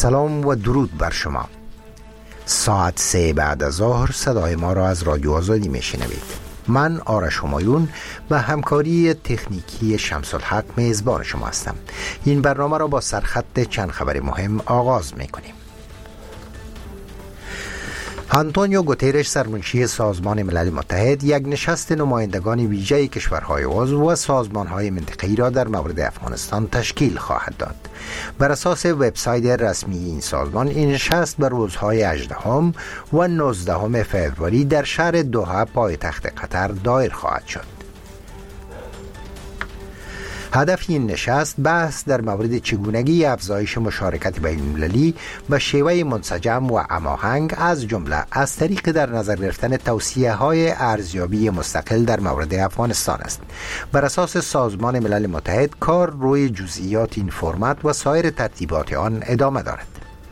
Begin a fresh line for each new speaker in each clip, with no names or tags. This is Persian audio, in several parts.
سلام و درود بر شما. ساعت 3 بعد از ظهر صدای ما را از رادیو آزادی میشنوید. من آرش همایون و همکاری تکنیکی شمس الحق میزبان شما هستم. این برنامه را با سرخط چند خبر مهم آغاز میکنیم. آنتونیو گوترش سرمنشی سازمان ملل متحد یک نشست نمایندگان ویژه کشورهای عضو و سازمانهای منطقه‌ای را در مورد افغانستان تشکیل خواهد داد. بر اساس وبسایت رسمی این سازمان، این نشست به روزهای 18 و 19 فوریه در شهر دوحه پایتخت قطر دایر خواهد شد. هدف این نشست بحث در مورد چگونگی افزایش مشارکت بین‌المللی و شیوه منسجم و هماهنگ از جمله از طریق در نظر گرفتن توصیه‌های ارزیابی مستقل در مورد افغانستان است. بر اساس سازمان ملل متحد کار روی جزئیات این فرمت و سایر ترتیبات آن ادامه دارد.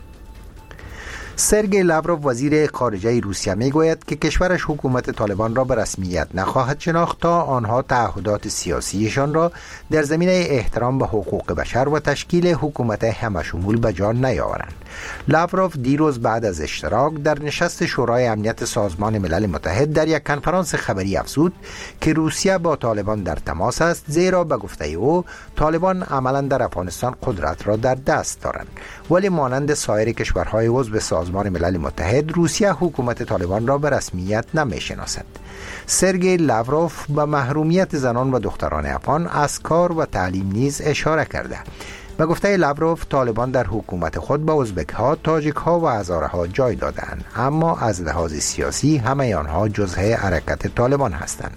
سرگئی لاوروف وزیر خارجه روسیه میگوید که کشورش حکومت طالبان را به رسمیت نخواهد شناخت تا آنها تعهدات سیاسیشان را در زمینه احترام به حقوق بشر و تشکیل حکومت همشمول به جا نیاورند. لاوروف دیروز بعد از اشتراک در نشست شورای امنیت سازمان ملل متحد در یک کنفرانس خبری افزود که روسیه با طالبان در تماس است، زیرا به گفته او طالبان عملا در افغانستان قدرت را در دست دارند، ولی مانند سایر کشورهای عضو سازمان ملل متحد روسیه حکومت طالبان را به رسمیت نمی‌شناسد. سرگئی لاوروف به محرومیت زنان و دختران افغان از کار و تعلیم نیز اشاره کرده. به گفته لاوروف طالبان در حکومت خود به ازبک‌ها، تاجیک‌ها و هزاره‌ها جای دادند، اما از لحاظ سیاسی همه آنها جزء حرکت طالبان هستند.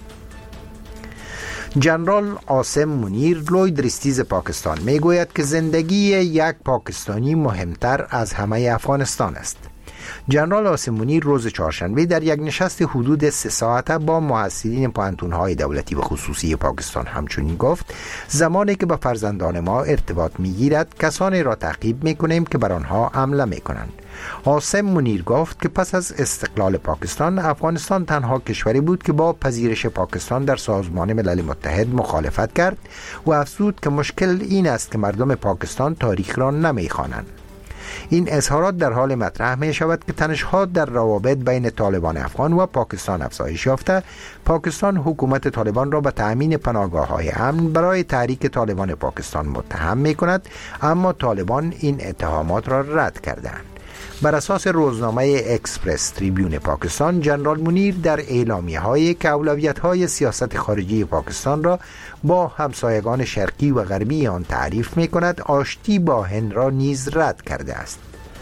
جنرال عاصم منیر لوید رستیز پاکستان میگوید که زندگی یک پاکستانی مهمتر از همه افغانستان است. جنرال عاصم منیر روز چهارشنبه در یک نشست حدود 3 ساعته با محصلین پوهنتون‌های دولتی و خصوصی پاکستان همچنین گفت: زمانی که به فرزندان ما ارتباط می‌گیرد کسانی را تعقیب می‌کنیم که بر آنها حمله می‌کنند. عاصم منیر گفت که پس از استقلال پاکستان، افغانستان تنها کشوری بود که با پذیرش پاکستان در سازمان ملل متحد مخالفت کرد و افزود که مشکل این است که مردم پاکستان تاریخ را نمی‌خوانند. این اظهارات در حال مطرح می شود که تنش‌ها در روابط بین طالبان افغان و پاکستان افزایش یافته. پاکستان حکومت طالبان را به تأمین پناهگاه‌های امن برای تحریک طالبان پاکستان متهم می کند، اما طالبان این اتهامات را رد کردند. بر اساس روزنامه اکسپرس تریبیون پاکستان، جنرال منیر در اعلامیه‌هایی که اولویت‌های سیاست خارجی پاکستان را با همسایگان شرقی و غربی آن تعریف می‌کند، آشتی با هند را نیز رد کرده است.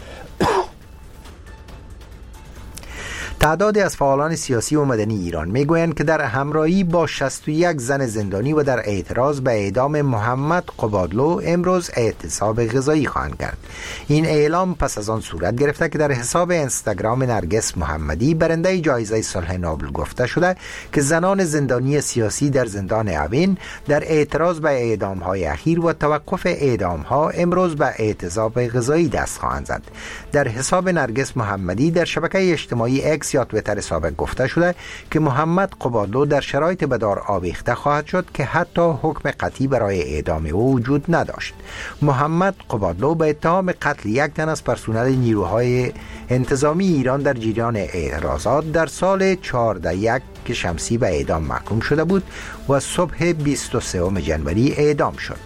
تعدادی از فعالان سیاسی و مدنی ایران میگویند که در همراهی با 61 زن زندانی و در اعتراض به اعدام محمد قبادلو امروز اعتصاب غذایی خواهند کرد. این اعلام پس از آن صورت گرفته که در حساب اینستاگرام نرگس محمدی، برنده جایزه صلح نوبل، گفته شده که زنان زندانی سیاسی در زندان اوین در اعتراض به اعدام‌های اخیر و توقف اعدام‌ها امروز به اعتصاب غذایی دست خواهند زد. در حساب نرگس محمدی در شبکه اجتماعی اکس یا توییتر سابق گفته شده که محمد قبادلو در شرایط به دار آویخته خواهد شد که حتی حکم قطعی برای اعدام او وجود نداشت. محمد قبادلو به اتهام قتل یک تن از پرسنل نیروهای انتظامی ایران در جریان اعتراضات در سال 14 شمسی به اعدام محکوم شده بود و صبح 23 ژانویه اعدام شد.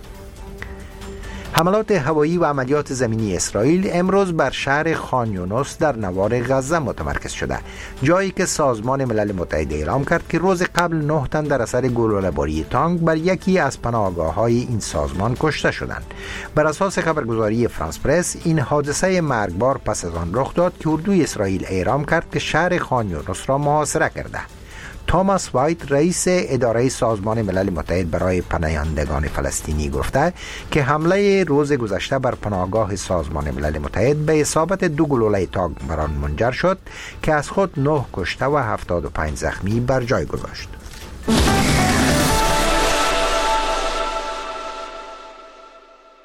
حملات هوایی و عملیات زمینی اسرائیل امروز بر شهر خان یونس در نوار غزه متمرکز شده، جایی که سازمان ملل متحد اعلام کرد که روز قبل 9 تن در اثر گلوله‌باری تانک بر یکی از پناهگاه‌های این سازمان کشته شدند. بر اساس خبرگزاری فرانس پرس، این حادثه مرگبار پس از آن رخ داد که اردوی اسرائیل اعلام کرد که شهر خان یونس را محاصره کرده. توماس وایت، رئیس اداره سازمان ملل متحد برای پناهندگان فلسطینی، گفته که حمله روز گذشته بر پناهگاه سازمان ملل متحد به اصابت 2 گلوله تانک بر آن منجر شد که از خود 9 کشته و 75 زخمی بر جای گذاشت.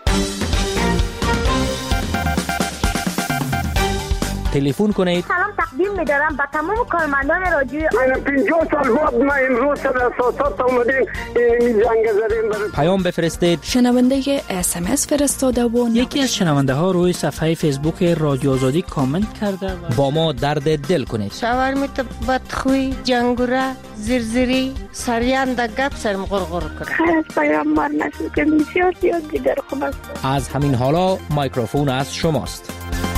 تلفن کنید.
سلام
تقدیم می‌دارم به تمام کارمندان رادیو.
50 سال بعد ما امروز سر اساسات اومدیم این جنگ زدیم.
پیام بفرستید.
شنونده SMS فرستاده و
یکی از شنونده ها روی صفحه فیسبوک رادیو آزادی کامنت کرده و
با ما درد دل کنید.
شاورمیت بدخوی جنگوره زرزری سریان دا گپ سرم غرغر کرد.
خیر از پیامبر نشد که بسیار دیگر خوب است.
از همین حالا مایکروفون از شماست.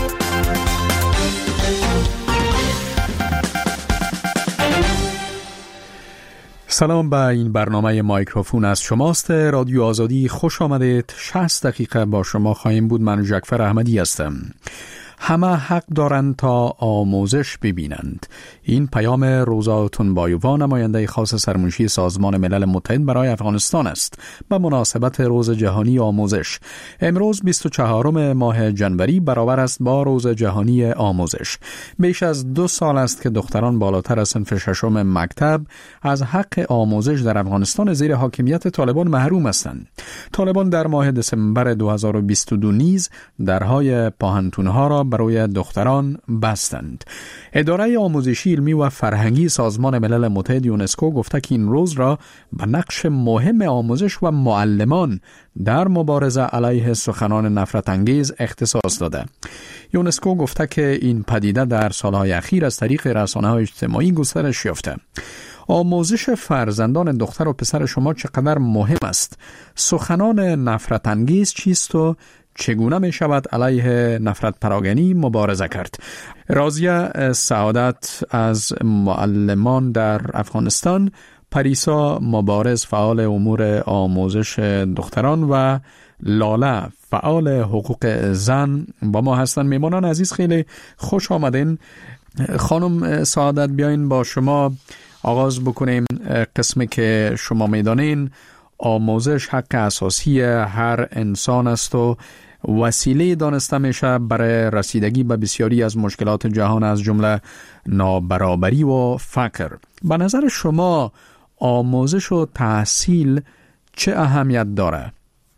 سلام به این برنامه مایکروفون از شماست. رادیو آزادی خوش آمدید. 60 دقیقه با شما خواهیم بود. من جعفر احمدی هستم. همه حق دارند تا آموزش ببینند. این پیام روزا تنبایووا، نماینده خاص سرمنشی سازمان ملل متحد برای افغانستان است به مناسبت روز جهانی آموزش. امروز 24 ماه جنوری برابر است با روز جهانی آموزش. بیش از 2 سال است که دختران بالاتر از صنف ششم مکتب از حق آموزش در افغانستان زیر حاکمیت طالبان محروم هستند. طالبان در ماه دسامبر 2022 نیز درهای پاهنتونها را برای دختران بستند. اداره آموزشی علمی و فرهنگی سازمان ملل متحد یونسکو گفته که این روز را به نقش مهم آموزش و معلمان در مبارزه علیه سخنان نفرت انگیز اختصاص داده. یونسکو گفته که این پدیده در سالهای اخیر از طریق رسانه‌های اجتماعی گسترش یافته. آموزش فرزندان دختر و پسر شما چقدر مهم است؟ سخنان نفرت انگیز چیست و چگونه می شود علیه نفرت پراگنی مبارزه کرد؟ راضیه سعادت از معلمان در افغانستان، پریسا مبارز فعال امور آموزش دختران و لاله فعال حقوق زن با ما هستند. میمانان عزیز خیلی خوش آمدین. خانم سعادت بیاین با شما آغاز بکنیم. قسمی که شما میدانین آموزش حق اساسی هر انسان است و وسیله دانسته میشه برای رسیدگی به بسیاری از مشکلات جهان از جمله نابرابری و فقر. به نظر شما آموزش و تحصیل چه اهمیت داره؟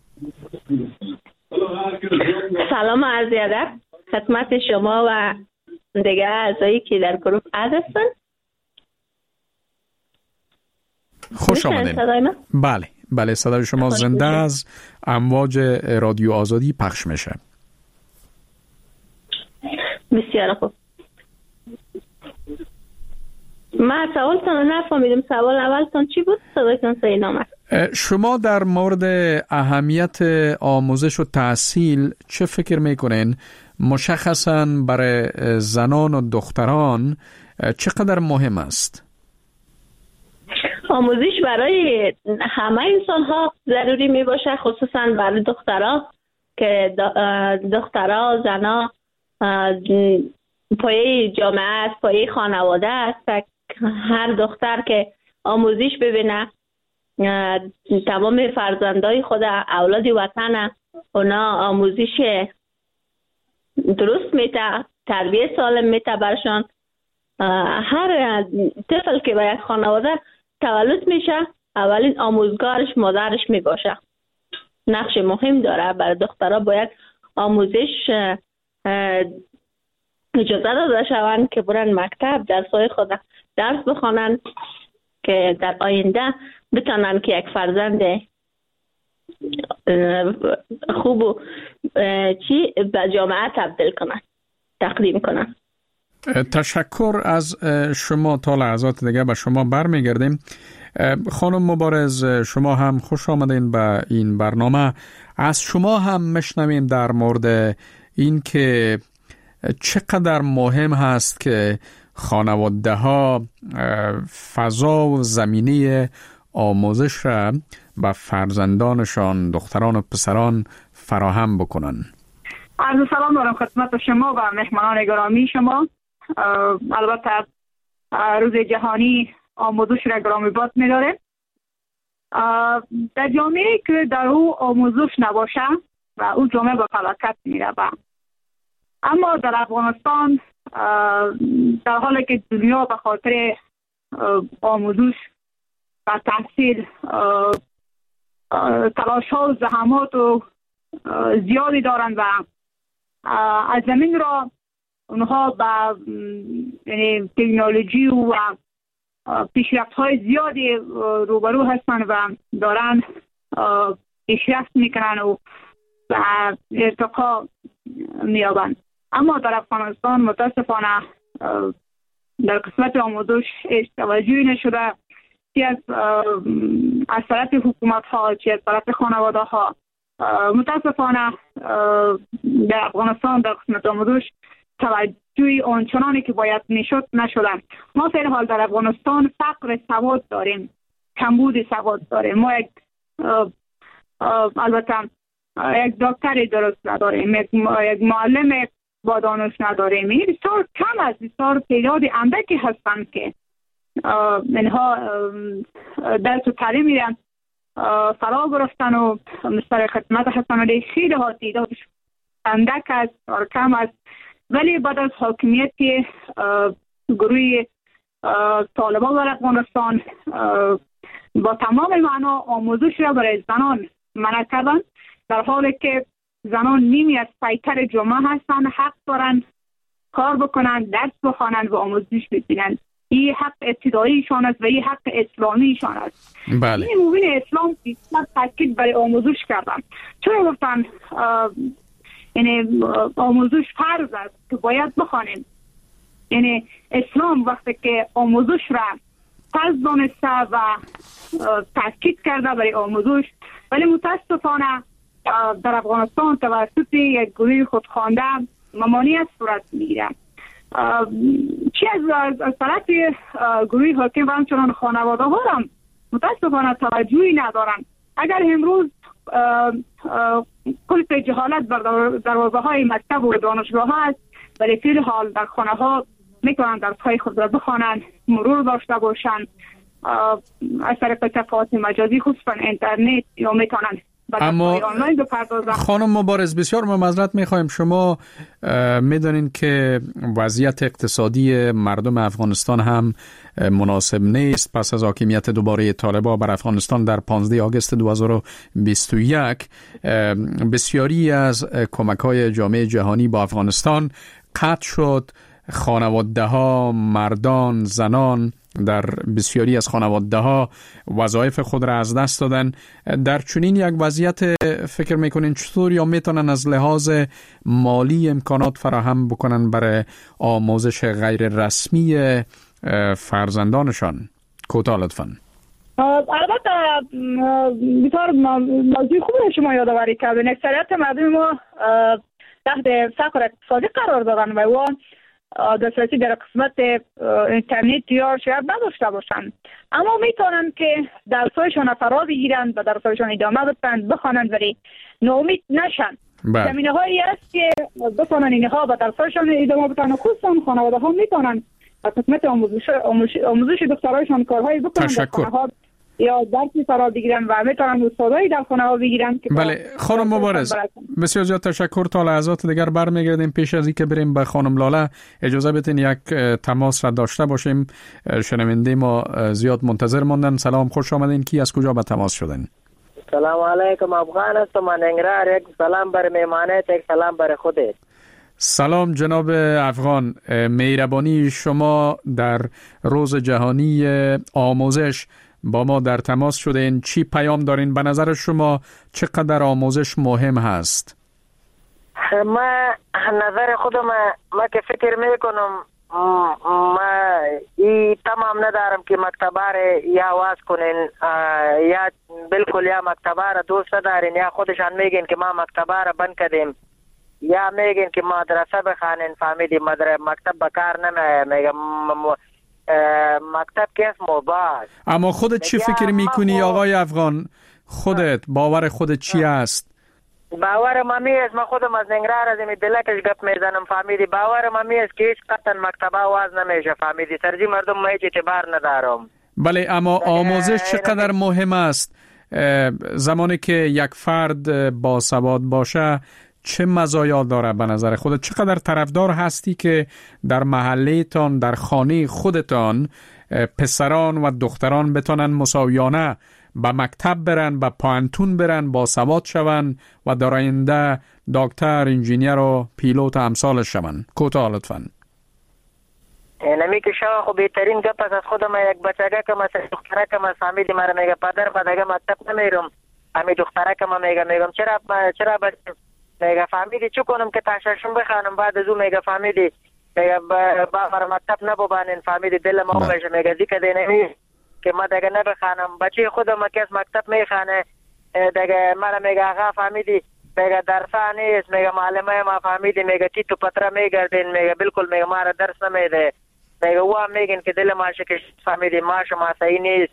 سلام عرض ادب خدمت شما و دیگر اعضایی که در گروه هستن.
خوش آمدین. بله صدای شما زنده از امواج رادیو آزادی پخش میشه.
بسیار خوب. من سوالتون نفهمیدم. سوال اولتون چی بود؟ صدایتون صحیح نامد.
شما در مورد اهمیت آموزش و تحصیل چه فکر میکنین؟ مشخصاً برای زنان و دختران چقدر مهم است؟
آموزش برای همه انسان ها ضروری می باشه، خصوصا برای دخترها که دخترها زنها پایه جامعه است، پایه خانواده است. هر دختر که آموزش ببینه، تمام فرزندای خود اولاد وطن اونا آموزش درست میته، تربیت سالم میته برشان. هر طفل که به یک خانواده تولد میشه اولین آموزگارش مادرش میباشه. نقش مهم داره. برای دخترها باید آموزش اجازه داده شوند که برن مکتب، درسای خود درس بخوانن که در آینده بتونن که یک فرزند خوب و به جامعه تبدیل کنن، تقدیم کنن.
تشکر از شما. تا لحظات دیگه به شما برمیگردیم. خانم مبارز، شما هم خوش آمدین به این برنامه. از شما هم مشنویم در مورد این که چقدر مهم هست که خانواده ها فضا و زمینه آموزش را به فرزندانشان، دختران و پسران فراهم بکنن.
عرض سلام دارم خدمت شما و مهمانان گرامی شما. البته روز جهانی آموزش را گرامی باد می‌داره. در جامعه که در او آموزش نباشه و اون جامعه به فلاکت میره. اما در افغانستان در حالی که دنیا به خاطر آموزش و تحصیل تلاش‌ها و زحمات و زیادی دارند و از زمین را اونها با یعنی تکنولوژی و پیشرفت‌های زیادی روبرو هستن و دارن پیشرفت میکنن و ارتقا میابند. اما در افغانستان متاسفانه در قسمت آموزش توجهی نشده، چی از طرف حکومت ها چی از طرف خانواده ها. متاسفانه در افغانستان در قسمت آموزش توجهی آنچنانی که باید میشد نشده. ما فعلا حال در افغانستان فقر سواد داریم، کمبود سواد داریم. ما البته یک دکتری درست نداریم، یک معلم با دانش نداریم. این بسیار کم است، بسیار تعداد اندکی هستند که اینها درس و تعلیم میرن فرا گرفتن و مستر خدمت هستن، ولی خیلی ها تعدادش اندک است و کم است. ولی بعد از حاکمیت گروه طالبان در افغانستان با تمام معنا آموزش را برای زنان منع کردن، در حالی که زنان نیمی از پیکر جامعه هستند، حق دارن کار بکنن، درس بخوانند و آموزش ببینند. این حق ابتداییشان است و این حق اسلامیشان است.
بله.
این مبین اسلام بیشتر تاکید برای آموزش کردن، چون گفتن یعنی آموزش فرض است که باید بخوانیم. یعنی اسلام وقتی که آموزش را فرض دانسته و تاکید کرده برای آموزش، ولی متاسفانه در افغانستان توسط یک گروه خودخوانده ممانعت صورت میگیره. چی از طرف گروه حاکم و همچنان خانواده ها هم متاسفانه توجهی ندارن. اگر امروز کلف جهالت بر دروازه های مکتب و دانشگاه ها است، ولی فی الحال در خانه ها میتونن درس های خود را بخوانند، مرور داشته باشند از طریق صفحات مجازی خصوصا اینترنت، یا میتونن
اما خانم مبارز بسیار معذرت میخوایم، شما میدونین که وضعیت اقتصادی مردم افغانستان هم مناسب نیست. پس از حاکمیت دوباره طالبان بر افغانستان در 15 آگوست 2021 بسیاری از کمک‌های جامعه جهانی با افغانستان قطع شد. خانواده ها، مردان، زنان در بسیاری از خانواده ها وظایف خود را از دست دادن. در چنین یک وضعیت فکر میکنین چطور یا میتونن از لحاظ مالی امکانات فراهم بکنن برای آموزش غیر رسمی فرزندانشان؟ کوتاه لطفاً.
البته بسیار موضوع خوبی شما یادآوری کردین. اکثریت مردم ما تحت فقر اقتصادی قرار دارن و دسترسی در قسمت اینترنت یا شاید نداشته باشند، اما میتونن که درسایشان فرا بگیرند و درسایشان ادامه بدن، بخوانند ولی ناامید نشن. زمینه هایی است که بتونن اینها و درسایشان ادامه بدن، خصوصا خانواده ها میتونن در قسمت آموزش دخترایشان کارهایی بکنن در خانه ها یا درسی فرا بگیرن و میتونن استادایی در خانه ها بگیرن.
بله خانم مبارز بسیار زیاد تشکر. تا لحظات دیگر برمیگردیم. پیش از اینکه بریم به خانم لاله اجازه بدین یک تماس را داشته باشیم. شنونده ما زیاد منتظر ماندن. سلام، خوش آمدین. کی از کجا به تماس شدین؟
سلام علیکم، افغان هستم من انگرار. یک سلام بر مهمانت، یک سلام بر خودت.
سلام جناب افغان، مهربانی شما در روز جهانی آموزش با ما در تماس شدین. چی پیام دارین؟ به نظر شما چقدر آموزش مهم هست؟
ما نظر خودم ما که فکر میکنم ما ای تمام ندارم که مکتبه را یا واز کنین یا بالکل یا مکتبه را دوست ندارین یا خودشان میگین که ما مکتبه را بند کردیم یا میگین که مدرسه بخوانین. فهمیدی مکتب بکار نمیه. میگم مکتب که اسم مباز.
اما خودت چی فکر میکنی آقای افغان؟ خودت باور خودت چی است؟
باور مامی است. من خودم از ننگرهار از این دلکش گپ میزنم. فهمیدی باور مامی است که هیچ قطعا مکتبه آواز نمیشه. فهمیدی سرجی مردم ما هیچ اعتبار ندارم.
بله اما آموزش چقدر مهم است؟ زمانی که یک فرد با سواد باشه چه مزایا داره به نظر خودت؟ چقدر طرفدار هستی که در محله تان، در خانه خودتان پسران و دختران بتونن مساویانه به مکتب برن، به پانتون برن، با سواد شون و در آینده دکتر، انجینیر و پیلوت امثال شون؟ کوتاه لطفاً.
نمی که شما خب بهترین گپ از خودم یک بچگه که مثلا دختره که من فهمیدی مرا میگه پدر بعد مکتب نمیرم، همین دختره که من میگم چرا بچه میگه فهمیدی چه کنم که تششم بخوانم، بعد از اون میگه فهمیدی میگه با مرا مکتب نبوبانین، فهمیدی دل ما میشه میگه دیگه نمی که ما دیگه نبخوانم. بچه خودم که از مکتب میخوانه دیگه مرا میگه آقا فهمیدی میگه درس نیست، میگه معلمه ما فهمیدی میگه تی تو پتر میگردین، میگه بالکل میگه ما را درس نمیده، میگه او هم میگن که دل ما شکست فهمیدی ما شما صحیح نیست.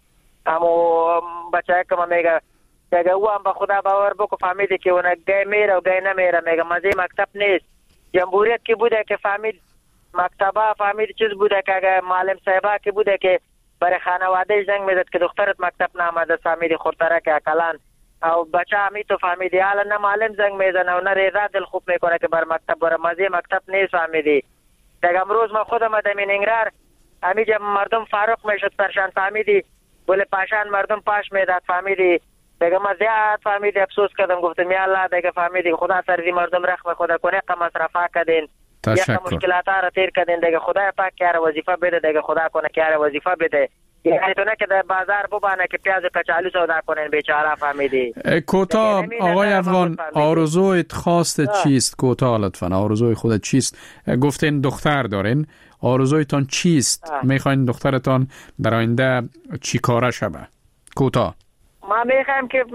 اما بچه که ما میگه او هم به خدا باور بکو فهمیدی که اون گای میره و گای نمیره، میگه مزه مکتب نیست. جمهوریت که بوده که فهمید مکتبه فهمید چیز بوده که اگه معلم صاحبه که بوده که برای خانواده زنگ میداد که دخترت مکتب نامده فهمیدی خورتره که اکلان او بچه همی تو فهمیدی حالا نه معلم زنگ میزنه و نه ریزا دل خوب میکنه که بر مکتب بره، مزه مکتب نیست فهمیدی. دیگه امروز ما خودم دمین انگرار همیجا مردم فاروق میشد پرشان فهمیدی بوله پاشان مردم پاش میداد فهمیدی. دیگه ما زیاد فهمیدی افسوس کردم گفتم یا الله دیگه فهمیدی خدا سر مردم رحم خدا کنه که مصرفا کردین یا مشکلات را تیر کردین دیگه خدا پاک کار وظیفه بده دیگه خدا کنه کار وظیفه بده. یعنی تو نه که در بازار ببانه که پیاز کچالو سودا کنن بیچاره فهمیدی.
کوتاه آقای افغان آرزویت خواستت چیست؟ کوتاه لطفا آرزوی خودت چیست؟ گفتین دختر دارین، آرزویتان چیست؟ میخواین دخترتان در آینده چی کاره شبه؟ کوتاه.
ما میخوایم که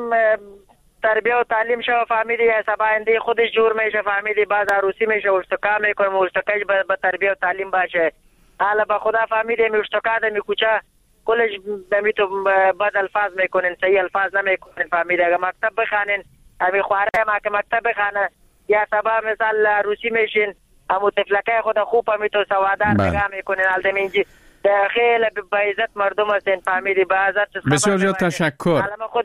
تربیه و تعلیم شو فهمیدی حساب آینده خودش جور میشه فهمیدی، بعد عروسی میشه اشتکا میکنیم اشتکاش به تربیه و تعلیم باشه. حالا به خدا فهمیدی می اشتکا ده می کوچه کلش می تو بد الفاظ میکنین صحیح الفاظ نمیکنین فهمیدی. اگه مکتب بخوانین همین خواره ما که مکتب بخوانه یا سبا مثال عروسی میشین همو تفلکه خود خوب می تو سوادار نگاه میکنین حال دمینجی خیلی به عزت مردم هستین فهمیدی به عزت.
بسیار زیاد تشکر.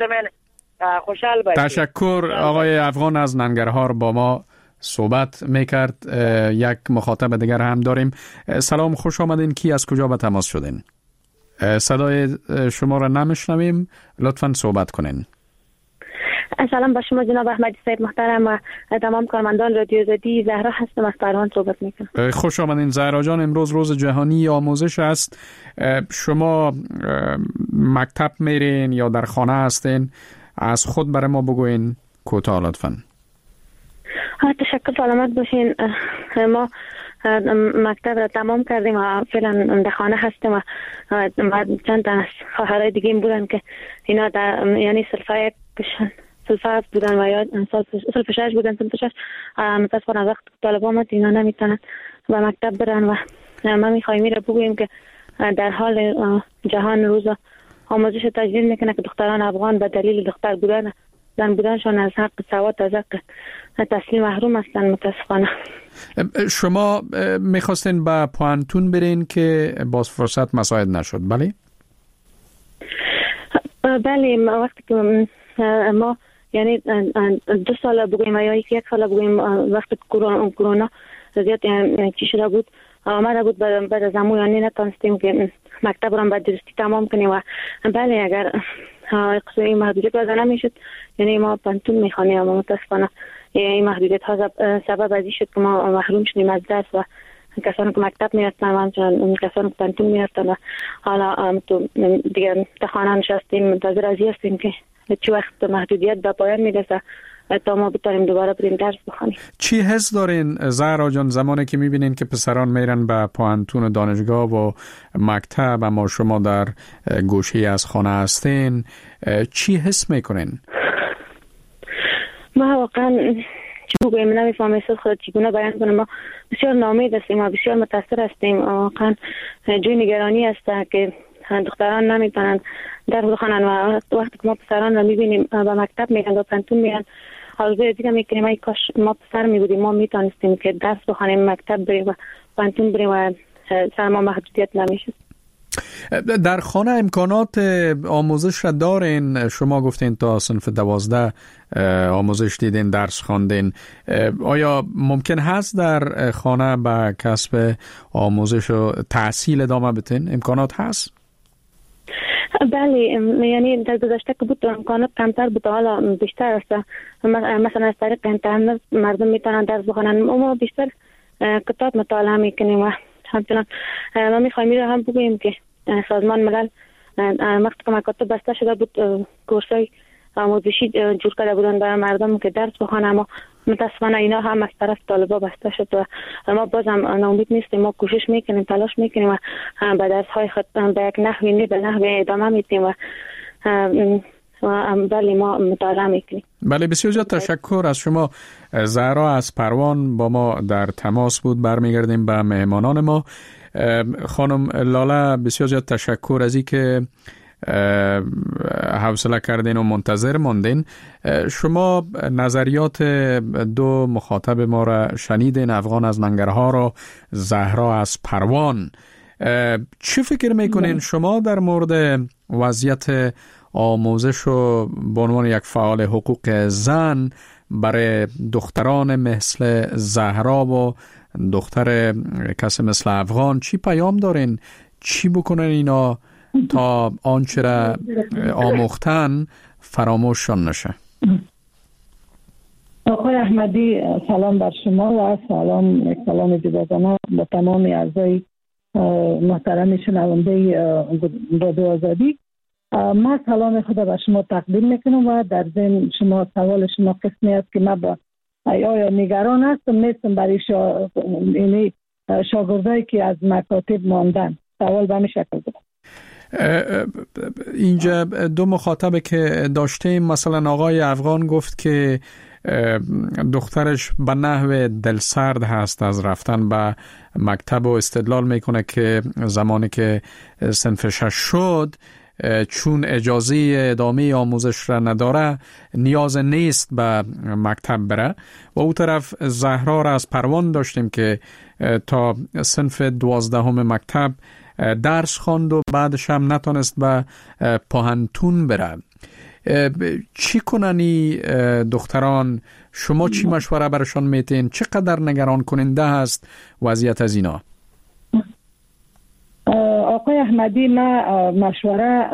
خوشحال باشید.
تشکر آقای افغان از ننگرهار با ما صحبت میکرد. یک مخاطب دیگر هم داریم. سلام، خوش آمدین. کی از کجا به تماس شدین؟ صدای شما را نمیشنویم، لطفاً صحبت کنین.
سلام با شما جناب احمدی صاحب محترم و تمام کارمندان رادیو آزادی. زهرا هستم از تهران صحبت میکنم. خوش
آمدین زهرا جان. امروز روز جهانی آموزش است. شما مکتب میرین یا در خانه هستین؟ از خود برای ما بگوین کوتاه لطفاً.
تشکر، سلامت باشین. ما مکتب را تمام کردیم و فعلا در خانه هستیم و چند تا از خواهرای دیگه این بودن که اینا یعنی صلفه بودن و یا صلف 6 بودن. صلف 6 متاسفانه وقت طالب آمد اینا نمیتونن و مکتب برن و ما میخوایم این را بگوییم که در حال جهان روز آموزش تجدید میکنه که دختران افغان به دلیل دختر بودن زن بودنشان از حق سواد از حق تحصیل محروم هستن متاسفانه.
شما میخواستین به پانتون برین که باز فرصت مساعد نشد، بله؟
بله، وقتی که ما یعنی 2 سال بگویم یا 1 سال بگویم وقتی کرونا زیاد چی شده بود آمده بود بعد از همون یعنی نتونستیم که مکتب را به درستی تمام کنیم و بله اگر اقتصادی محدودیت وضع نمیشد یعنی ما پانتون میخوانیم و متاسفانه این محدودیت ها سبب ازی شد که ما محروم شدیم از درس و کسانی که مکتب میرفتن و همچنان کسانی که پانتون میرفتن و حالا تو دیگه در خانه نشستیم منتظر ازی هستیم که چه وقت محدودیت به پایان میرسه تا ما بتونیم دوباره بریم درس بخونیم.
چی حس دارین زهرا جان زمانی که میبینین که پسران میرن به پانتون دانشگاه و مکتب اما شما در گوشه از خانه هستین، چی حس میکنین؟
ما واقعا چی بگویم نمیفهم احساس خود چگونه بیان کنم. ما بسیار ناامید هستیم و بسیار متاثر هستیم. واقعا جوی نگرانی است که دختران نمیتونن درس بخونن و وقتی که ما پسران رو میبینیم به مکتب میرن و پانتون میرن آرزوی دیگه میکنیم ای کاش ما پسر میبودیم ما میتونستیم که درس بخونیم مکتب بریم و پانتون بریم و سر ما محدودیت نمیشد.
در خانه امکانات آموزش را دارین؟ شما گفتین تا صنف 12 آموزش دیدین، درس خواندین. آیا ممکن هست در خانه به کسب آموزش و تحصیل ادامه بدین؟ امکانات هست؟
بله، یعنی در گذشته که بود امکانات کمتر بود، حالا بیشتر است. مثلا از طریق اینترنت مردم میتونن درس بخونن. ما بیشتر کتاب مطالعه میکنیم و همچنان ما میخوایم این هم بگوییم که سازمان ملل وقتی که مکاتب بسته شده بود کورسای آموزشی جور کرده بودن برای مردم که درس بخوانن، اما متاسفانه اینا هم از طرف طالبا بسته شد و ما بازم ناامید نیستیم. ما کوشش میکنیم، تلاش میکنیم و به درس های خود به یک نحوی به نحوی ادامه میدیم و بله ما مطالعه میکنیم.
بله، بسیار زیاد تشکر از شما. زهرا از پروان با ما در تماس بود. برمیگردیم به مهمانان ما. خانم لاله، بسیار زیاد تشکر از اینکه حوصله کردین و منتظر ماندین. شما نظریات دو مخاطب ما را شنیدین، افغان از ننگرهار و زهرا از پروان. چی فکر میکنین شما در مورد وضعیت آموزش و به عنوان یک فعال حقوق زن برای دختران مثل زهرا و دختر کسی مثل افغان چی پیام دارین؟ چی بکنن اینا تا آنچه را آموختن فراموششان نشه؟
آقای احمدی، سلام بر شما و سلام جداگانه با تمام اعضای محترم شنونده رادیو آزادی. من سلام خود به شما تقدیم میکنم و در ذهن شما سوال شما قسمی است که من با آیا نگران هستم نیستم برای شاگردایی که از مکاتب ماندن. سوال به همین شکل بود.
اینجا دو مخاطبه که داشتیم، مثلا آقای افغان گفت که دخترش به نحو دلسرد هست از رفتن به مکتب و استدلال میکنه که زمانی که صنف 6 شد چون اجازه ادامه آموزش را نداره نیاز نیست به مکتب بره. و او طرف زهرا را از پروان داشتیم که تا صنف 12 مکتب درس خواند و بعدش هم نتونست به پوهنتون بره. چی کننی دختران؟ شما چی مشوره برشان میتین؟ چقدر نگران کننده هست وضعیت از اینا؟
آقای احمدی، ما مشوره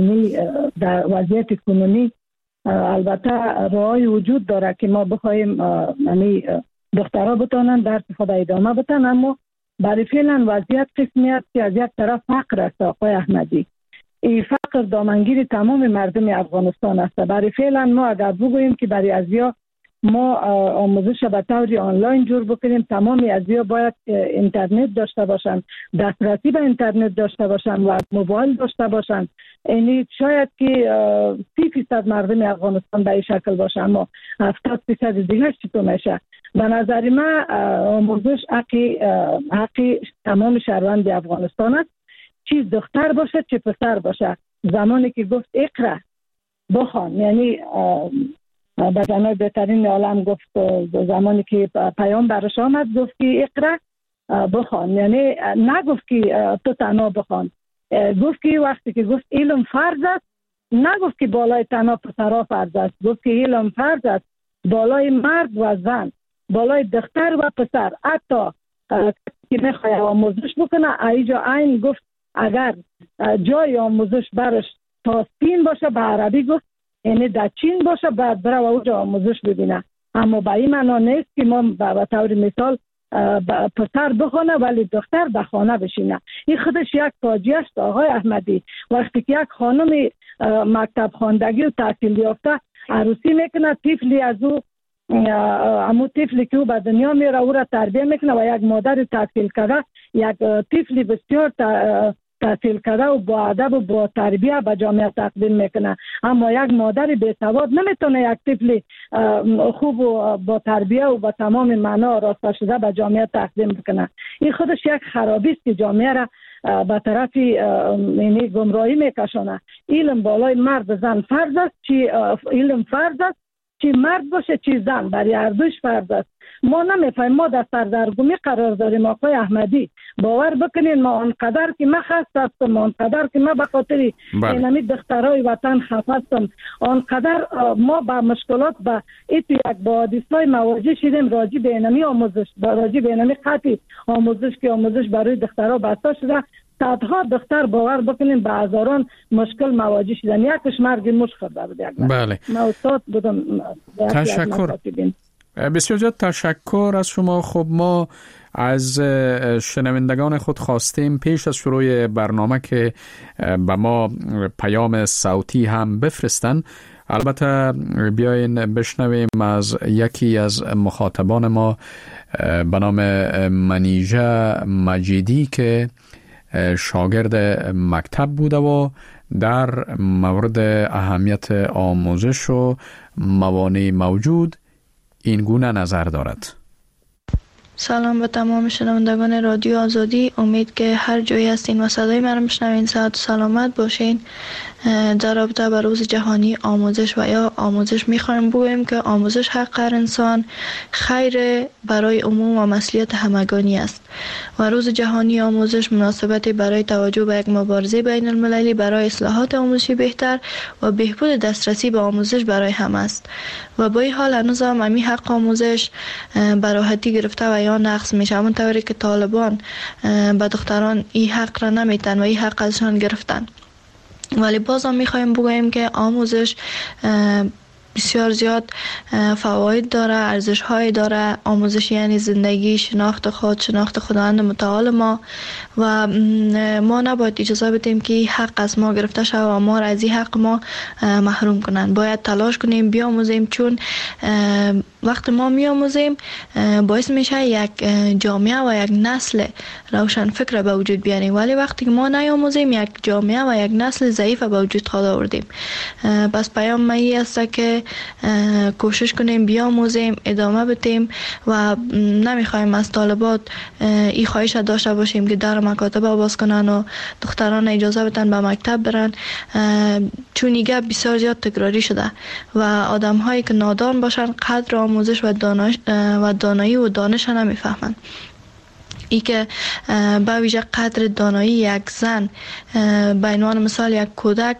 در وضعیت کنونی البته راهی وجود داره که ما بخوایم دخترها بتانن درس خود ادامه بدن، اما برای فعلا وضعیت قسمی است که از یک طرف فقر است. آقای احمدی، این فقر دامنگیر تمام مردم افغانستان است. برای فعلا ما اگر بگوییم که برای ازیا ما آموزش به طور آنلاین جور بکنیم، تمام ازیا باید اینترنت داشته باشند، دسترسی به اینترنت داشته باشند و موبایل داشته باشند. یعنی شاید که 30% مردم افغانستان به این شکل باشه، اما 70% دیگه چطور میشه؟ به نظر من آموزش حقی تمام شهروند افغانستان است، چه دختر باشه چه پسر باشه. زمانی که گفت اقرا بخوان، یعنی بدنای بهترین عالم گفت، زمانی که پیام برش آمد گفت که اقرا بخوان، یعنی نگفت که تو تنها بخوان، گفت که وقتی که گفت علم فرض است، نگفت که بالای تنها پسرها فرض است، گفت که علم فرض است بالای مرد و زن، بالای دختر و پسر. حتی که میخواه آموزش بکنه اینجا این گفت اگر جای آموزش برش تا سین باشه به عربی گفت، یعنی در چین باشه بعد بره و اونجا آموزش ببینه. اما به این معنا نیست که ما به طور مثال پسر بخونه ولی دختر به خانه بشینه. این خودش یک فاجعه است آقای احمدی. وقتی که یک خانم مکتب خواندگی و تحصیل یافته عروسی میکنه، طفلی از او امو طفلی که او به دنیا میره او را تربیه میکنه و یک مادر تحصیل کرده یک طفلی بسیار تحصیل کرده و با ادب و با تربیه به جامعه تقدیم میکنه. اما یک مادر بی‌سواد نمیتونه یک طفل خوب و با تربیه و با تمام معنا راسته شده به جامعه تقدیم بکنه. این خودش یک خرابی است که جامعه را به طرف یعنی گمراهی میکشونه. علم بالای مرد زن فرض است، چی علم فرض است چی مرد باشه چی زن، برای هر دوش فرض است. ما نمیفهمیم، ما در سردرگمی قرار داریم آقای احمدی. باور بکنین ما آنقدر که من خسته هستم، آنقدر که من به خاطر اینمی دخترای وطن خسته هستم، آنقدر ما با مشکلات با یک با حادثه‌های مواجه شدیم راجع به اینمی آموزش، راجع به اینمی خطی آموزش که آموزش برای دخترها بسته شده. صدها دختر باور بکنین به هزاران مشکل مواجه شدن. یکش مرگ مش خورده بود.
بله.
من استاد بودم.
تشکر. بسیار زیاد تشکر از شما. خب ما از شنوندگان خود خواستیم پیش از شروع برنامه که به ما پیام صوتی هم بفرستن. البته بیاین بشنویم از یکی از مخاطبان ما به نام منیژه مجیدی که شاگرد مکتب بوده و در مورد اهمیت آموزش و موانع موجود این گونه نظر دارد.
سلام به تمام شنوندگان رادیو آزادی. امید که هر جایی هستین و صدای من رو میشنوین صحت و سلامت باشین. در رابطه با روز جهانی آموزش و یا آموزش میخوایم بگویم که آموزش حق هر انسان، خیر برای عموم و مصلحت همگانی است و روز جهانی آموزش مناسبتی برای توجه به یک مبارزه بین المللی برای اصلاحات آموزشی بهتر و بهبود دسترسی به آموزش برای همه است و با این حال هنوز هم امی حق آموزش به راحتی گرفته و یا نقض میشه، همون طوری که طالبان به دختران این حق را نمیتن و این حق ازشان گرفتن. ولی باز هم میخوایم بگوییم که آموزش بسیار زیاد فواید داره، ارزش های داره. آموزش یعنی زندگی، شناخت خود، شناخت خداوند متعال ما و ما نباید اجازه بدیم که حق از ما گرفته شود و ما را از این حق ما محروم کنند. باید تلاش کنیم بیاموزیم، چون وقت ما میاموزیم باعث میشه یک جامعه و یک نسل روشن فکر به وجود بیاریم، ولی وقتی که ما نیاموزیم یک جامعه و یک نسل ضعیف به وجود خواهد آوردیم. بس پیام من این است که کوشش کنیم بیاموزیم، ادامه بدیم و نمیخوایم از طالبات این خواهش داشته باشیم که در مکاتب باز کنن و دختران اجازه بدن به مکتب برن، چون ایگه بسیار زیاد تکراری شده و آدم هایی که نادان باشن قدر آموزش و دانایی و دانش نمیفهمن. ای که با ویژه قدر دانایی یک زن به عنوان مثال یک کودک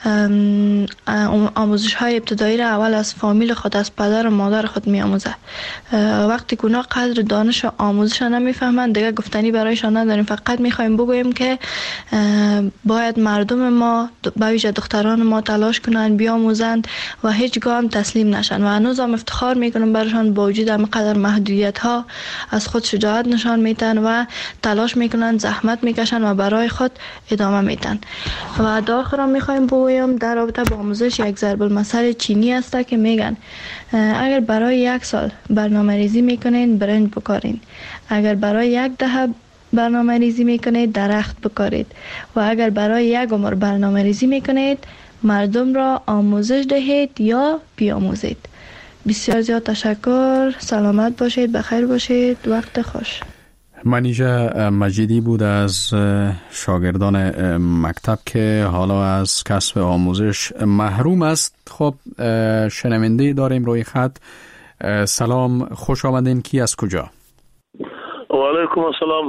آموزش های ابتدایی را اول از فامیل خود، از پدر و مادر خود می آموزه. وقتی که اونا قدر دانش و آموزش را نمیفهمند دیگه گفتنی برایشان نداریم. فقط میخوایم بگوییم که باید مردم ما به ویژه دختران ما تلاش کنند بیاموزند و هیچگاه هم تسلیم نشن و هنوز هم افتخار میکنم برایشان با وجود همینقدر محدودیت ها از خود شجاعت نشان میدن و تلاش میکنن، زحمت میکشن و برای خود ادامه میدن. و در آخر میخوایم بگویم در رابطه با آموزش یک ضرب المثل چینی است که میگن اگر برای 1 سال برنامه ریزی میکنین برنج بکارین، اگر برای 1 دهه برنامه ریزی میکنید درخت بکارید و اگر برای 1 عمر برنامه ریزی میکنید مردم را آموزش دهید یا بیاموزید. بسیار زیاد تشکر. سلامت باشید، بخیر باشید، وقت خوش.
منیژه مجیدی بود از شاگردان مکتب که حالا از کسب آموزش محروم است. خب شنونده داریم روی خط. سلام، خوش آمدین. کی از کجا؟
و علیکم السلام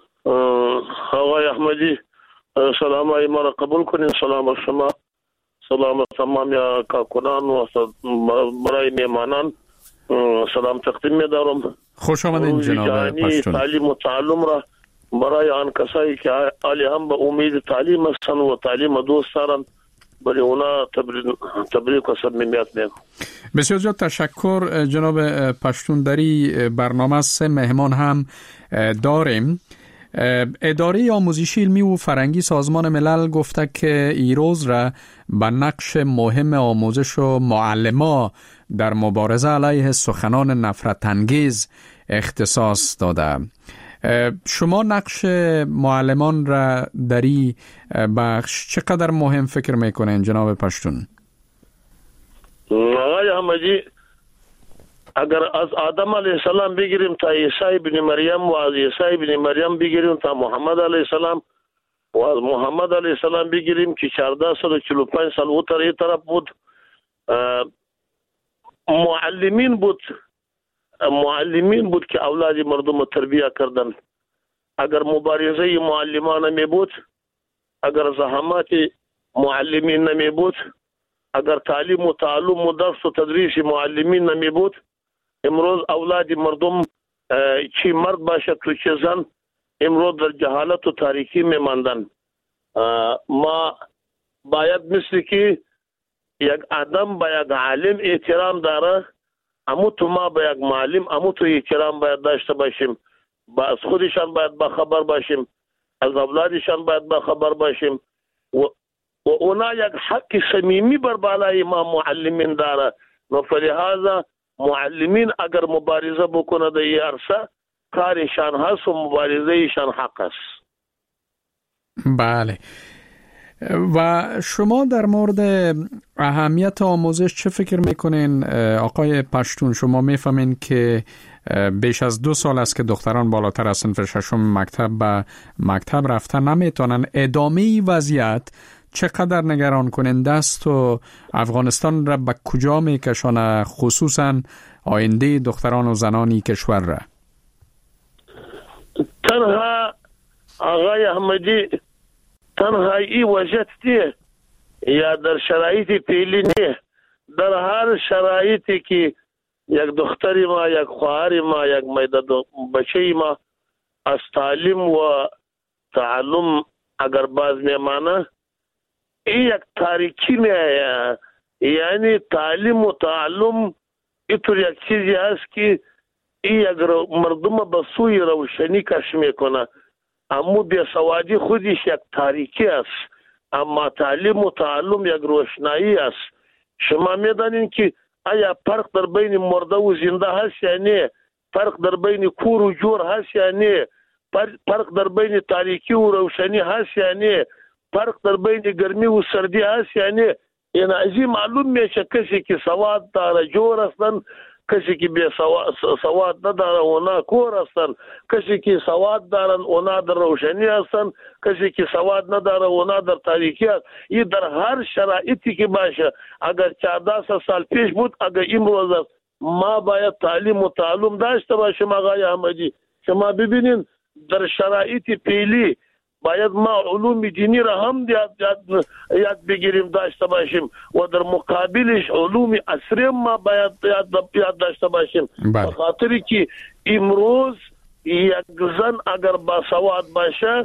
آقای احمدی، سلام های ما را قبول کنین. سلام از شما، سلام تمام یا کارکنان و برای میمانان سلام تقدیم می‌دارم.
خوش آمدین جناب پشتون.
تعلیم و تعلم را برای آن کسایی که عالی هم به امید تعلیم هستند و تعلیم دوست دارند برای اونا تبریک و صمیمیت میگم.
بسیار زیاد تشکر جناب پشتون. در این برنامه 3 مهمان هم داریم. اداره آموزشی علمی و فرهنگی سازمان ملل گفته که این روز را به نقش مهم آموزش و معلمان در مبارزه علیه سخنان نفرت انگیز اختصاص داده. شما نقش معلمان را در این بخش چقدر مهم فکر میکنین جناب پشتون؟
آقای احمدی، اگر از آدم علیه السلام بگیریم تا عیسی بن مریم و از عیسی بن مریم بگیریم تا محمد علیه السلام و از محمد علیه السلام بگیریم که 1445 سال او طرف بود، معلمین بود که اولاد مردم تربیت کردن. اگر مبارزه معلمان نمی بود، اگر زحمات معلمین نمی بود، اگر تعلیم و تعلم و درس و تدریس معلمین نمی بود، امروز اولاد مردم چی مرد باشد تو چه زن امروز در جهالت و تاریکی میماندن. ما باید مثل که یک آدم با یک عالم احترام داره، امو تو ما با یک معلم امو تو احترام باید داشته باشیم. از خودشان باید باخبر باشیم، از اولادشان باید باخبر باشیم و اونا یک حق صمیمی بر بالای ما معلمین داره. نو فلهذا معلمین اگر مبارزه بکنه در این عرصه کارشان هست و مبارزه ایشان حق است.
بله. و شما در مورد اهمیت آموزش چه فکر میکنین آقای پشتون؟ شما میفهمین که بیش از 2 سال است که دختران بالاتر از صنف 6 مکتب به مکتب رفتن نمیتونن. ادامه وضعیت چقدر نگران کننده است و افغانستان را به کجا میکشانه، خصوصا آینده دختران و زنانی کشور را؟
تنها آقای احمدی تنها ای وجهت دیه یا در شرایط پیلی نه، در هر شرایطی که یک دختری ما، یک خواهر ما، یک میده بچه ما از تعلیم و تعلم اگر باز میمانه، این یک تاریکی میه. یعنی تعلیم و تعلم اینطور یک چیزی هست که این یک مردم به سوی روشنی کش میکنه. اما بی‌سوادی خودش یک تاریکی است، اما تعلیم و تعلم یک روشنایی است. شما میدانید که آیا فرق در بین مرده و زنده هست یا نه؟ فرق در بین کور و جور هست یا نه؟ فرق در بین تاریکی و روشنی هست یا نه؟ فرق در بین گرمی و سردی هست یا نه؟ این ازی معلوم میشه کسی که سواد داره جور هستن، کسی که بی سواد نداره اونا کور هستن، کسی که سواد دارن اونا در روشنی هستن، کسی که سواد نداره اونا در تاریکی هست. این در هر شرایطی که باشه. اگر 14 سال پیش بود، اگر امروز است، ما باید تعلیم و تعلم داشته باشیم. آقای احمدی شما ببینین در شرایط پیلی باید ما علوم دینی را هم یاد بگیریم داشته باشیم و در مقابلش علوم عصری ما باید یاد داشته باشیم. به خاطری که امروز یک زن اگر با سواد باشه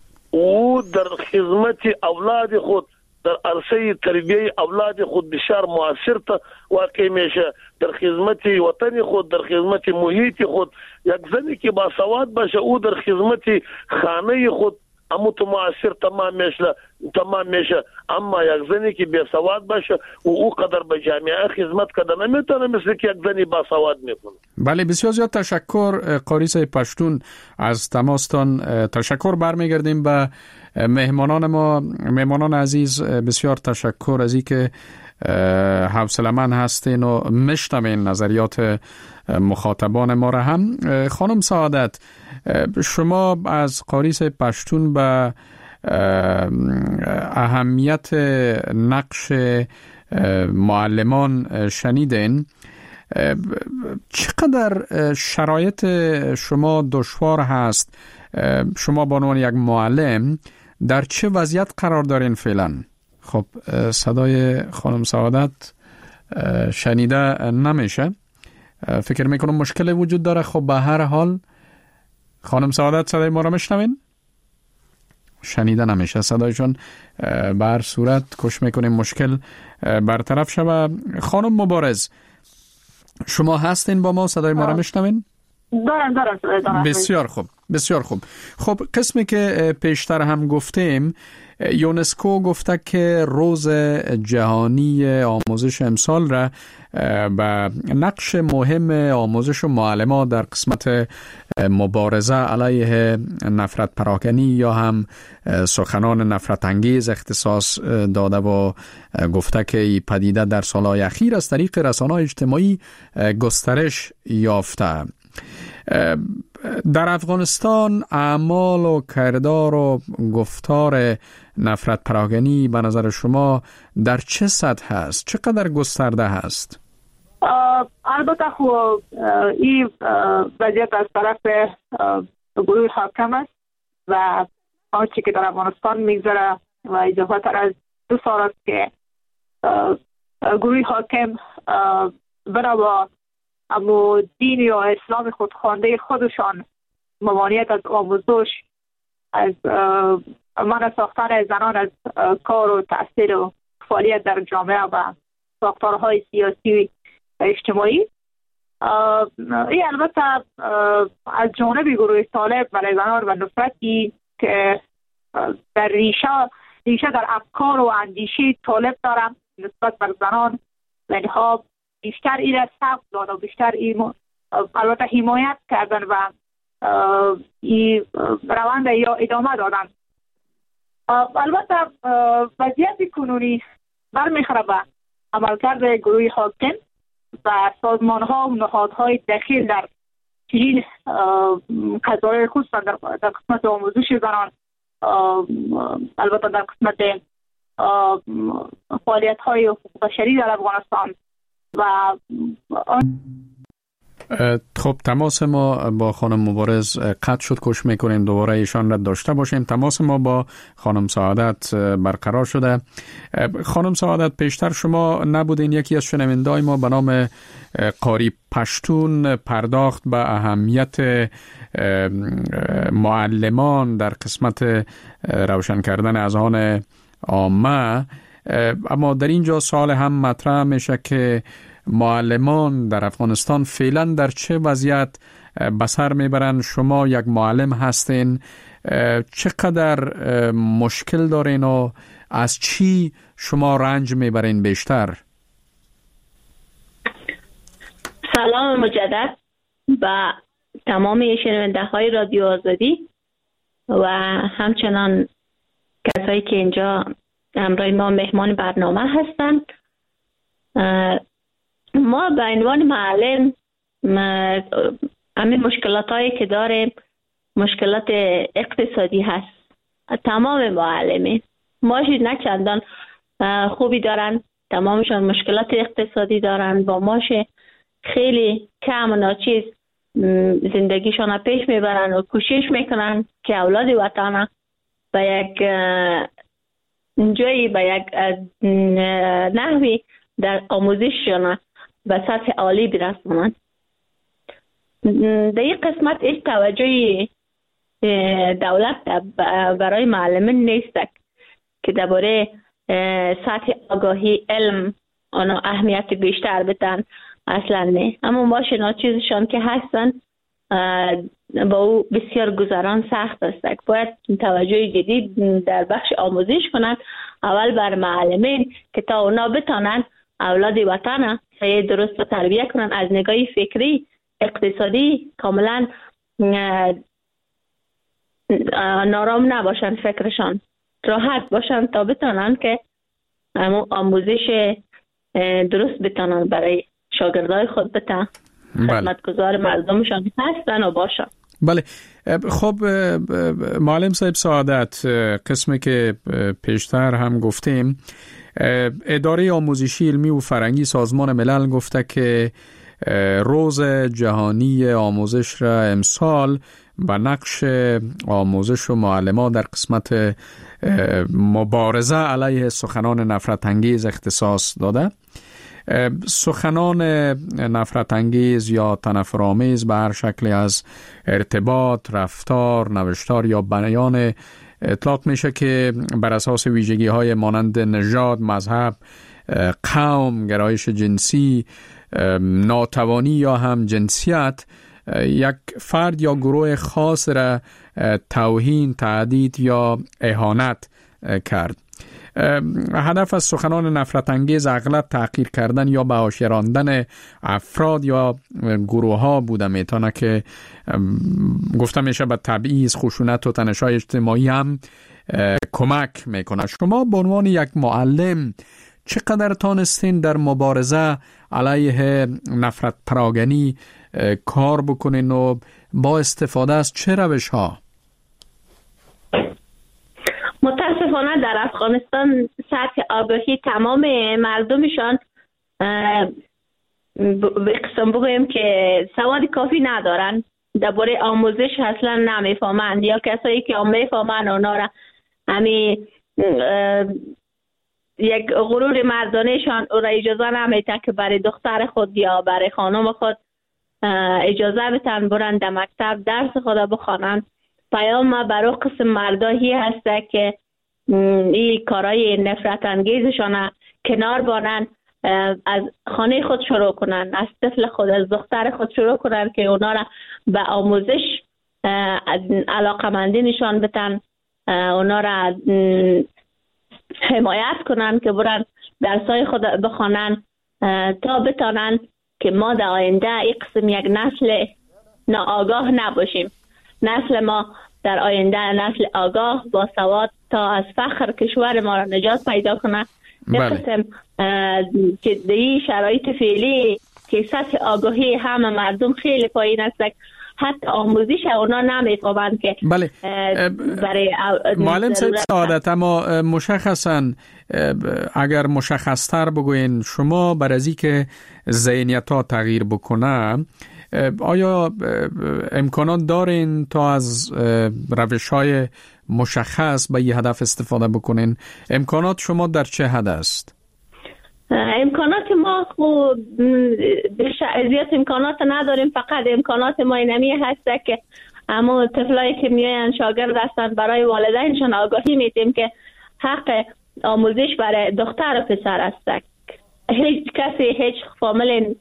او در خدمت اولاد خود، در عرصه تربیه اولاد خود بسیار مؤثر واقع میشه، در خدمت وطن خود، در خدمت محیط خود. یک زنی که با سواد باشه او در خدمت خانه خود اما تو مؤثر تمام میشه. اما یک زنی که بی سواد باشه او قدر به جامعه خدمت کنه نمیتونه مثل که یک زنی با سواد میکنه.
بله، بسیار زیاد تشکر قاری صاحب پشتون از تماستان. تشکر برمیگردیم به مهمانان ما. مهمانان عزیز بسیار تشکر از اینکه حوصله‌مند هستین و میشنوین نظریات مخاطبان ما را هم. خانم سعادت، شما از قاری صاحب پشتون به اهمیت نقش معلمان شنیدین. چقدر شرایط شما دشوار هست؟ شما به عنوان یک معلم در چه وضعیت قرار دارین فعلا؟ خب صدای خانم سعادت شنیده نمیشه، فکر میکنم مشکل وجود داره. خب به هر حال خانم سعادت صدای ما را میشنوین؟ شنیده نمیشه صدایشون. به هر صورت کوشش میکنیم مشکل برطرف شود. خانم مبارز، شما هستین با ما؟ صدای ما را میشنوین؟
دارم.
بسیار خوب، بسیار خوب. خب قسمی که پیشتر هم گفتیم، یونسکو گفته که روز جهانی آموزش امسال را به نقش مهم آموزش و معلمان در قسمت مبارزه علیه نفرت پراکنی یا هم سخنان نفرت انگیز اختصاص داده و گفته که این پدیده در سالهای اخیر از طریق رسانه‌های اجتماعی گسترش یافته. در افغانستان اعمال و کردار و گفتار نفرت پراکنی به نظر شما در چه سطح هست؟ چقدر گسترده هست؟
البته خب این وضعیت از طرف گروه حاکم است و آنچه که در افغانستان میگذره و اضافه تر از 2 سال است که گروه حاکم برای اما دین یا اسلام خودخوانده خودشان ممانعت از آموزش، از منع ساختن زنان از کار و تأثیر و فعالیت در جامعه و ساختارهای سیاسی و اجتماعی. این البته از جانب گروه طالب برای زنان و نفرتی که در ریشه در افکار و اندیشه طالب دارم نسبت بر زنان و اینها بیشتر این را سبب داد و بیشتر این البته حمایت کردن و این روند یا ادامه دادن. البته وضعیت کنونی برمیخوره به عملکرد گروه حاکم و سازمان ها و نهادهای دخیل در چنین قضایای خصوصا در قسمت آموزش زنان، البته در قسمت فعالیت های حقوق بشری در افغانستان و
خب تماس ما با خانم مبارز قطع شد. کوشش میکنیم دوباره ایشان را داشته باشیم. تماس ما با خانم سعادت برقرار شده. خانم سعادت، پیشتر شما نبودین، یکی از شنونده‌های ما به نام قاری پشتون پرداخت به اهمیت معلمان در قسمت روشن کردن اذهان عامه، اما در اینجا سوال هم مطرح میشه که معلمان در افغانستان فعلا در چه وضعیت به سر میبرن؟ شما یک معلم هستین، چقدر مشکل دارین و از چی شما رنج میبرین بیشتر؟
سلام مجدد و تمام شنونده های رادیو آزادی و همچنان کسایی که اینجا همراه ما مهمان برنامه هستند. ما به عنوان معلم همین مشکلات هایی که داریم مشکلات اقتصادی هست. تمام معلمین معاشی نه چندان خوبی دارن، تمامشان مشکلات اقتصادی دارن، با معاش خیلی کم و ناچیز زندگیشان پیش میبرن و کوشش میکنن که اولاد وطن به یک جایی به یک نحوی در آموزششان به سطح عالی برسونند. در این قسمت هیچ توجه دولت برای معلمین نیست که درباره سطح آگاهی علم آنها اهمیت بیشتر بدن، اصلا نه. اما ما شناچیزشان که هستن با او بسیار گذران سخت است. باید توجه جدید در بخش آموزش کنند، اول بر معلمین که تا اونا بتانند اولاد وطن درست و تربیه کنند، از نگاه فکری اقتصادی کاملا نارام نباشند، فکرشان راحت باشند تا بتانند که آموزش درست بتانند برای شاگردای خود بتانند خدمتگزار مردمشان هستن و باشند.
بله. خب معلم صاحب سعادت، قسمی که پیشتر هم گفتیم، اداره آموزشی علمی و فرهنگی سازمان ملل گفته که روز جهانی آموزش را امسال به نقش آموزش و معلمان در قسمت مبارزه علیه سخنان نفرت انگیز اختصاص داده. سخنان نفرت انگیز یا تنفرآمیز به هر شکلی از ارتباط، رفتار، نوشتار یا بیان اطلاق میشه که بر اساس ویژگی های مانند نژاد، مذهب، قوم، گرایش جنسی، ناتوانی یا هم جنسیت یک فرد یا گروه خاص را توهین، تهدید یا اهانت کرد. هدف از سخنان نفرت انگیز اغلب تحقیر کردن یا به حاشیه راندن افراد یا گروه ها بوده میتونه که گفته میشه به تبعیض، خشونت و تنش‌های اجتماعی هم کمک میکنه. شما به عنوان یک معلم چقدر تانستین در مبارزه علیه نفرت پراگنی کار بکنین و با استفاده از چه روش ها؟
متاسفانه در افغانستان سطح آگاهی تمام مردمشان به قسم بگویم که سواد کافی ندارن، درباره آموزش اصلا نمیفهمند، یا کسایی که میفهمند اونا را همین یک غرور مردانهشان او را اجازه نمیده که برای دختر خود یا برای خانم خود اجازه بتن برن در مکتب درس خود بخوانن. پیام ما برای قسم مردایی هسته که این کارهای نفرت انگیزشان کنار بانن، از خانه خود شروع کنن، از طفل خود، از دختر خود شروع کنن که اونا را به آموزش علاقمندی نشان بدن، اونا را حمایت کنن که برن درسای خود بخوانن تا بتانن که ما در آینده این قسم یک نسل ناآگاه نباشیم. نسل ما در آینده نسل آگاه با سواد تا از فخر کشور ما را نجات پیدا کنه. این قسم که در شرایط فعلی که سطح آگاهی همه مردم خیلی پایین است، حتی آموزش اونا نمی‌فهمند که
بله.
برای
معلم صاحب سعادت، اما مشخصاً اگر مشخص‌تر بگوین شما بر از اینکه ذهنیت‌ها تغییر بکنه، آیا امکانات دارین تا از روش‌های مشخص به این هدف استفاده بکنین؟ امکانات شما در چه حد است؟
امکانات ما خوب زیاد امکانات نداریم، فقط امکانات ما اینمی هسته که اما طفلایی که میاین شاگرد هستن برای والدینشان آگاهی میدیم که حق آموزش برای دختر و پسر است. هیچ کسی هیچ فامیل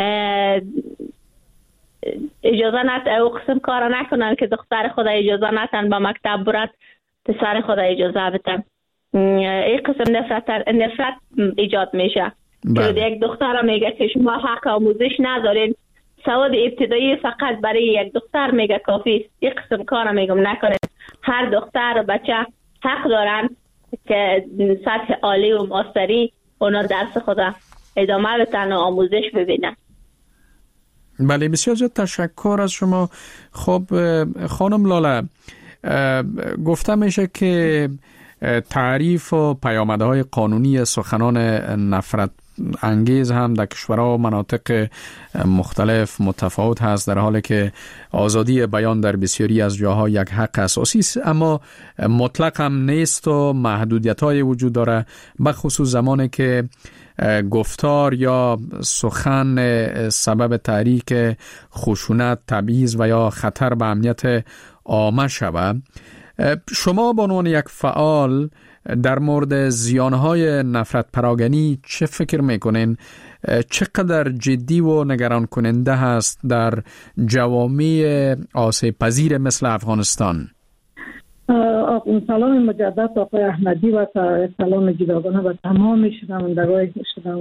اجازه نت او قسم کار نکنن که دختر خود اجازه نتن به مکتب برد، پسر خود اجازه بدن. این قسم نفرت ایجاد میشه. که یک دختر میگه که شما حق آموزش ندارین، سواد ابتدایی فقط برای یک دختر میگه کافی است. این قسم کار میگم نکنین. هر دختر و بچه حق دارن که سطح عالی و ماستری اونا درس خود ادامه بدن و آموزش ببینن.
بله، بسیار زیاد تشکر از شما. خب خانم لاله، گفته میشه که تعریف و پیامدهای قانونی سخنان نفرت انگیز هم در کشورها و مناطق مختلف متفاوت هست، در حالی که آزادی بیان در بسیاری از جاها یک حق اساسی است، اما مطلق هم نیست و محدودیت‌های وجود داره، بخصوص زمانی که گفتار یا سخن سبب تحریک خشونت، تبعیض و یا خطر به امنیت عامه شود. شما به عنوان یک فعال در مورد زیانهای نفرت پراگنی چه فکر میکنین؟ چقدر جدی و نگران کننده هست در جوامع آسیب پذیر مثل افغانستان؟
سلام مجدد آقای احمدی و سلام جداگانه و تمام شنوندگان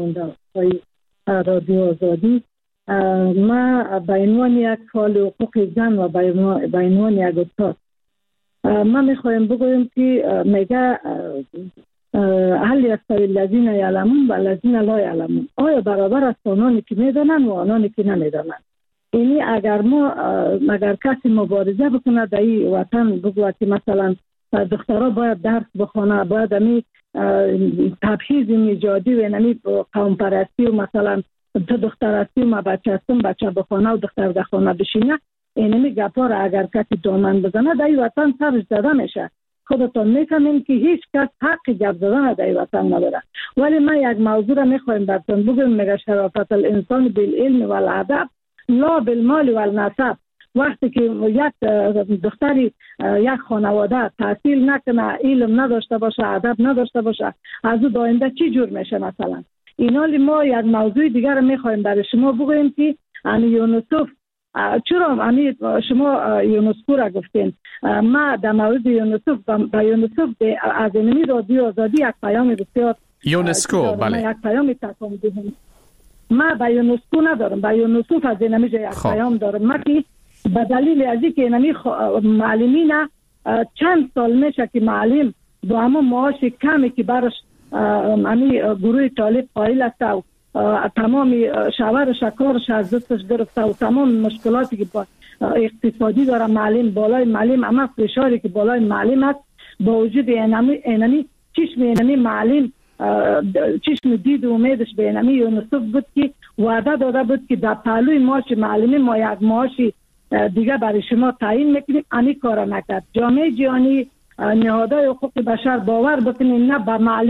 رادیو آزادی. ما به عنوان یک فعال حقوق زن و به عنوان یک استاد ما میخوایم بگویم که میگه هل یستوی الذین یعلمون و الذین لا یعلمون، آیا برابر است آنانی که میدانند و آنانی که نمیدانند؟ یعنی اگر کسی مبارزه بکنه در این وطن بگوید که مثلا دخترها باید درس بخونه، باید امی تبعیض نژادی و امی قوم پرستی و مثلا تو دختر هستی و ما بچه هستم بچه بخونه و دختر در خانه بشینه، اینمی گپا را اگر کسی دامن بزنه در این وطن سرش زده میشه. خودتون میفهمین که هیچ کس حق گپ زدن در این وطن نداره. ولی من یک موضوع را میخوایم براتون بگم، میگه شرافت الانسان بالعلم والادب لا بالمال والنسب. وقتی که یک دختری یک خانواده تحصیل نکنه، علم نداشته باشه، ادب نداشته باشه، از او داینده چی جور میشه؟ مثلا اینالی ما یک موضوع دیگر را میخوایم برای شما بگویم که یونسوف، چرا شما یونسکو را گفتین؟ ما در مورد یونسوف به یونسوف از اینمی رادیو آزادی یک پیام بسیار
یونسکو بله
یک پیام تقام دیم. ما به یونسکو ندارم، به یونسوف از اینمی یک پیام دارم. ما که به دلیل از اینکه اینمی معلمین چند سال میشه که معلم با همون معاش کمی که برش گروه طالب قائل است و تمام شاورش کارش از دستش گرفته و تمام مشکلاتی که با اقتصادی داره معلم، بالای معلم اما فشاری که بالای معلم است، با وجود اینمی چشم اینمی معلم چشم دید و امیدش به اینمی یونسوف بود که وعده داده بود که در پهلوی معاش معلمی ما یک معاشی دیگه برای شما تعیین میکنیم. امی کار نکرد. جامعه جهانی، نهادهای حقوق بشر باور بکنید نه به معلم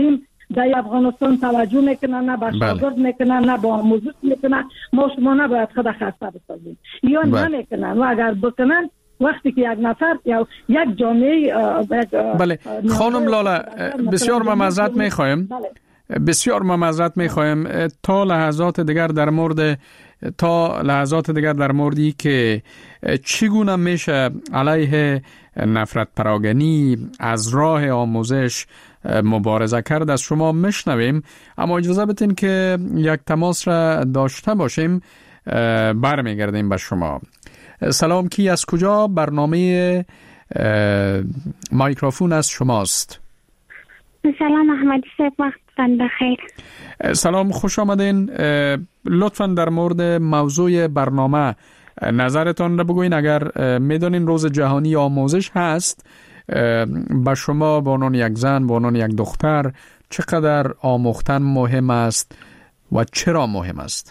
در افغانستان توجه میکنن، نه به شاگرد میکنن، نه به آموزش میکنن. ما شما نباید خود خسته بسازیم یا نمیکنن، و اگر بکنن وقتی که یک نفر یا یک جامعه
بله خانم لاله بسیار معذرت میخوایم. بسیار معذرت میخوایم. تا لحظات دیگر در موردی که چگونه میشه علیه نفرت پراگنی از راه آموزش مبارزه کرد از شما میشنویم، اما اجازه بدین که یک تماس را داشته باشیم. برمیگردیم به شما. سلام، کی از کجا؟ برنامه مایکروفون از شماست.
سلام احمدی صاحب، وقتتان بخیر.
سلام، خوش آمدین. لطفاً در مورد موضوع برنامه نظرتان را بگوین. اگر میدونین روز جهانی آموزش هست، به شما به عنوان یک زن، به عنوان یک دختر چقدر آموختن مهم است و چرا مهم است؟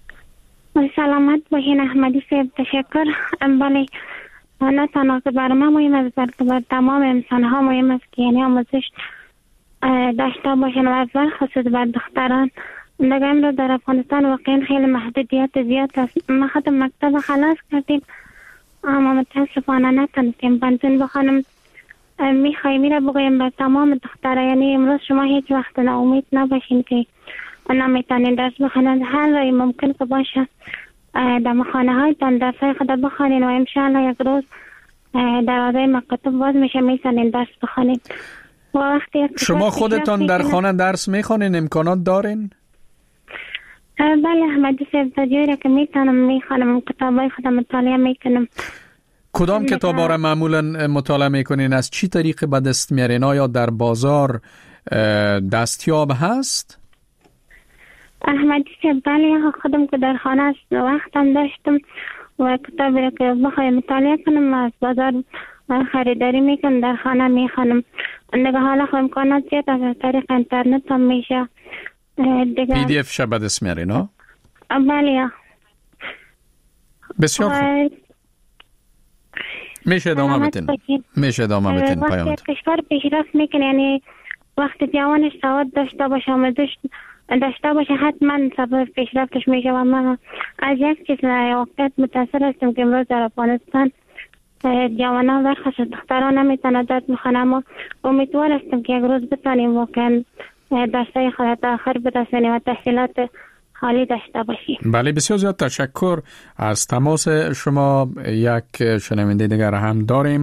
سلامت باشین احمدی صاحب، تشکر. بله، نه تنها که برای ما مهم است بلکه بر تمام انسان ها مهم است که یعنی آموزش داشته باشن و از خصوص بر دختران. دیگه امروز در افغانستان واقعا خیلی محدودیت زیاد است. ما خود مکتب خلاص کردیم اما متاسفانه نتونستیم پانتون بخوانم. میخوایم میره بگویم به تمام دخترها، یعنی امروز شما هیچ وقت ناامید نباشین که نمیتونین درس بخوانند. هر رای ممکن که باشه در خانه هایتان درس های خود بخوانین و انشاءالله یک روز دروازه مکتب باز میشه، میتونین درس بخوانین.
شما خودتان در خانه درس میخوانین؟ امکانات دارین؟
بله احمدی صاحب، تا جایی که میتونم میخوانم، کتابای خودم مطالعه میکنم.
کدام کتابا را معمولا مطالعه میکنین؟ از چی طریق به دست میارین؟ آیا در بازار دستیاب هست؟
احمدی صاحب بله، خودم که در خانه است وقتم داشتم و کتابی را که بخواه مطالعه کنم از بازار خریداری میکنم، در خانه میخوانم. دیگه حالا خب امکانات زیاد از طریق اینترنت هم میشه.
PDF شب دست میارین ها؟
بله.
بسیار خوب. میشه ادامه بتین
وقتی کشور پیشرفت میکنه، یعنی وقتی جوانش سواد داشته باشه، آموزش داشته باشه، حتما سبب پیشرفتش میشه. و من از یک چیز واقعیت متاثر هستم که امروز در افغانستان جوانان و خاص دختران نمیتونه درس بخونه، اما امیدوار هستم که یک روز بتونیم واقعا درسای خود تا آخر برسونیم و تحصیلات عالی داشته باشیم.
بله، بسیار زیاد تشکر از تماس شما. یک شنونده دیگر هم داریم.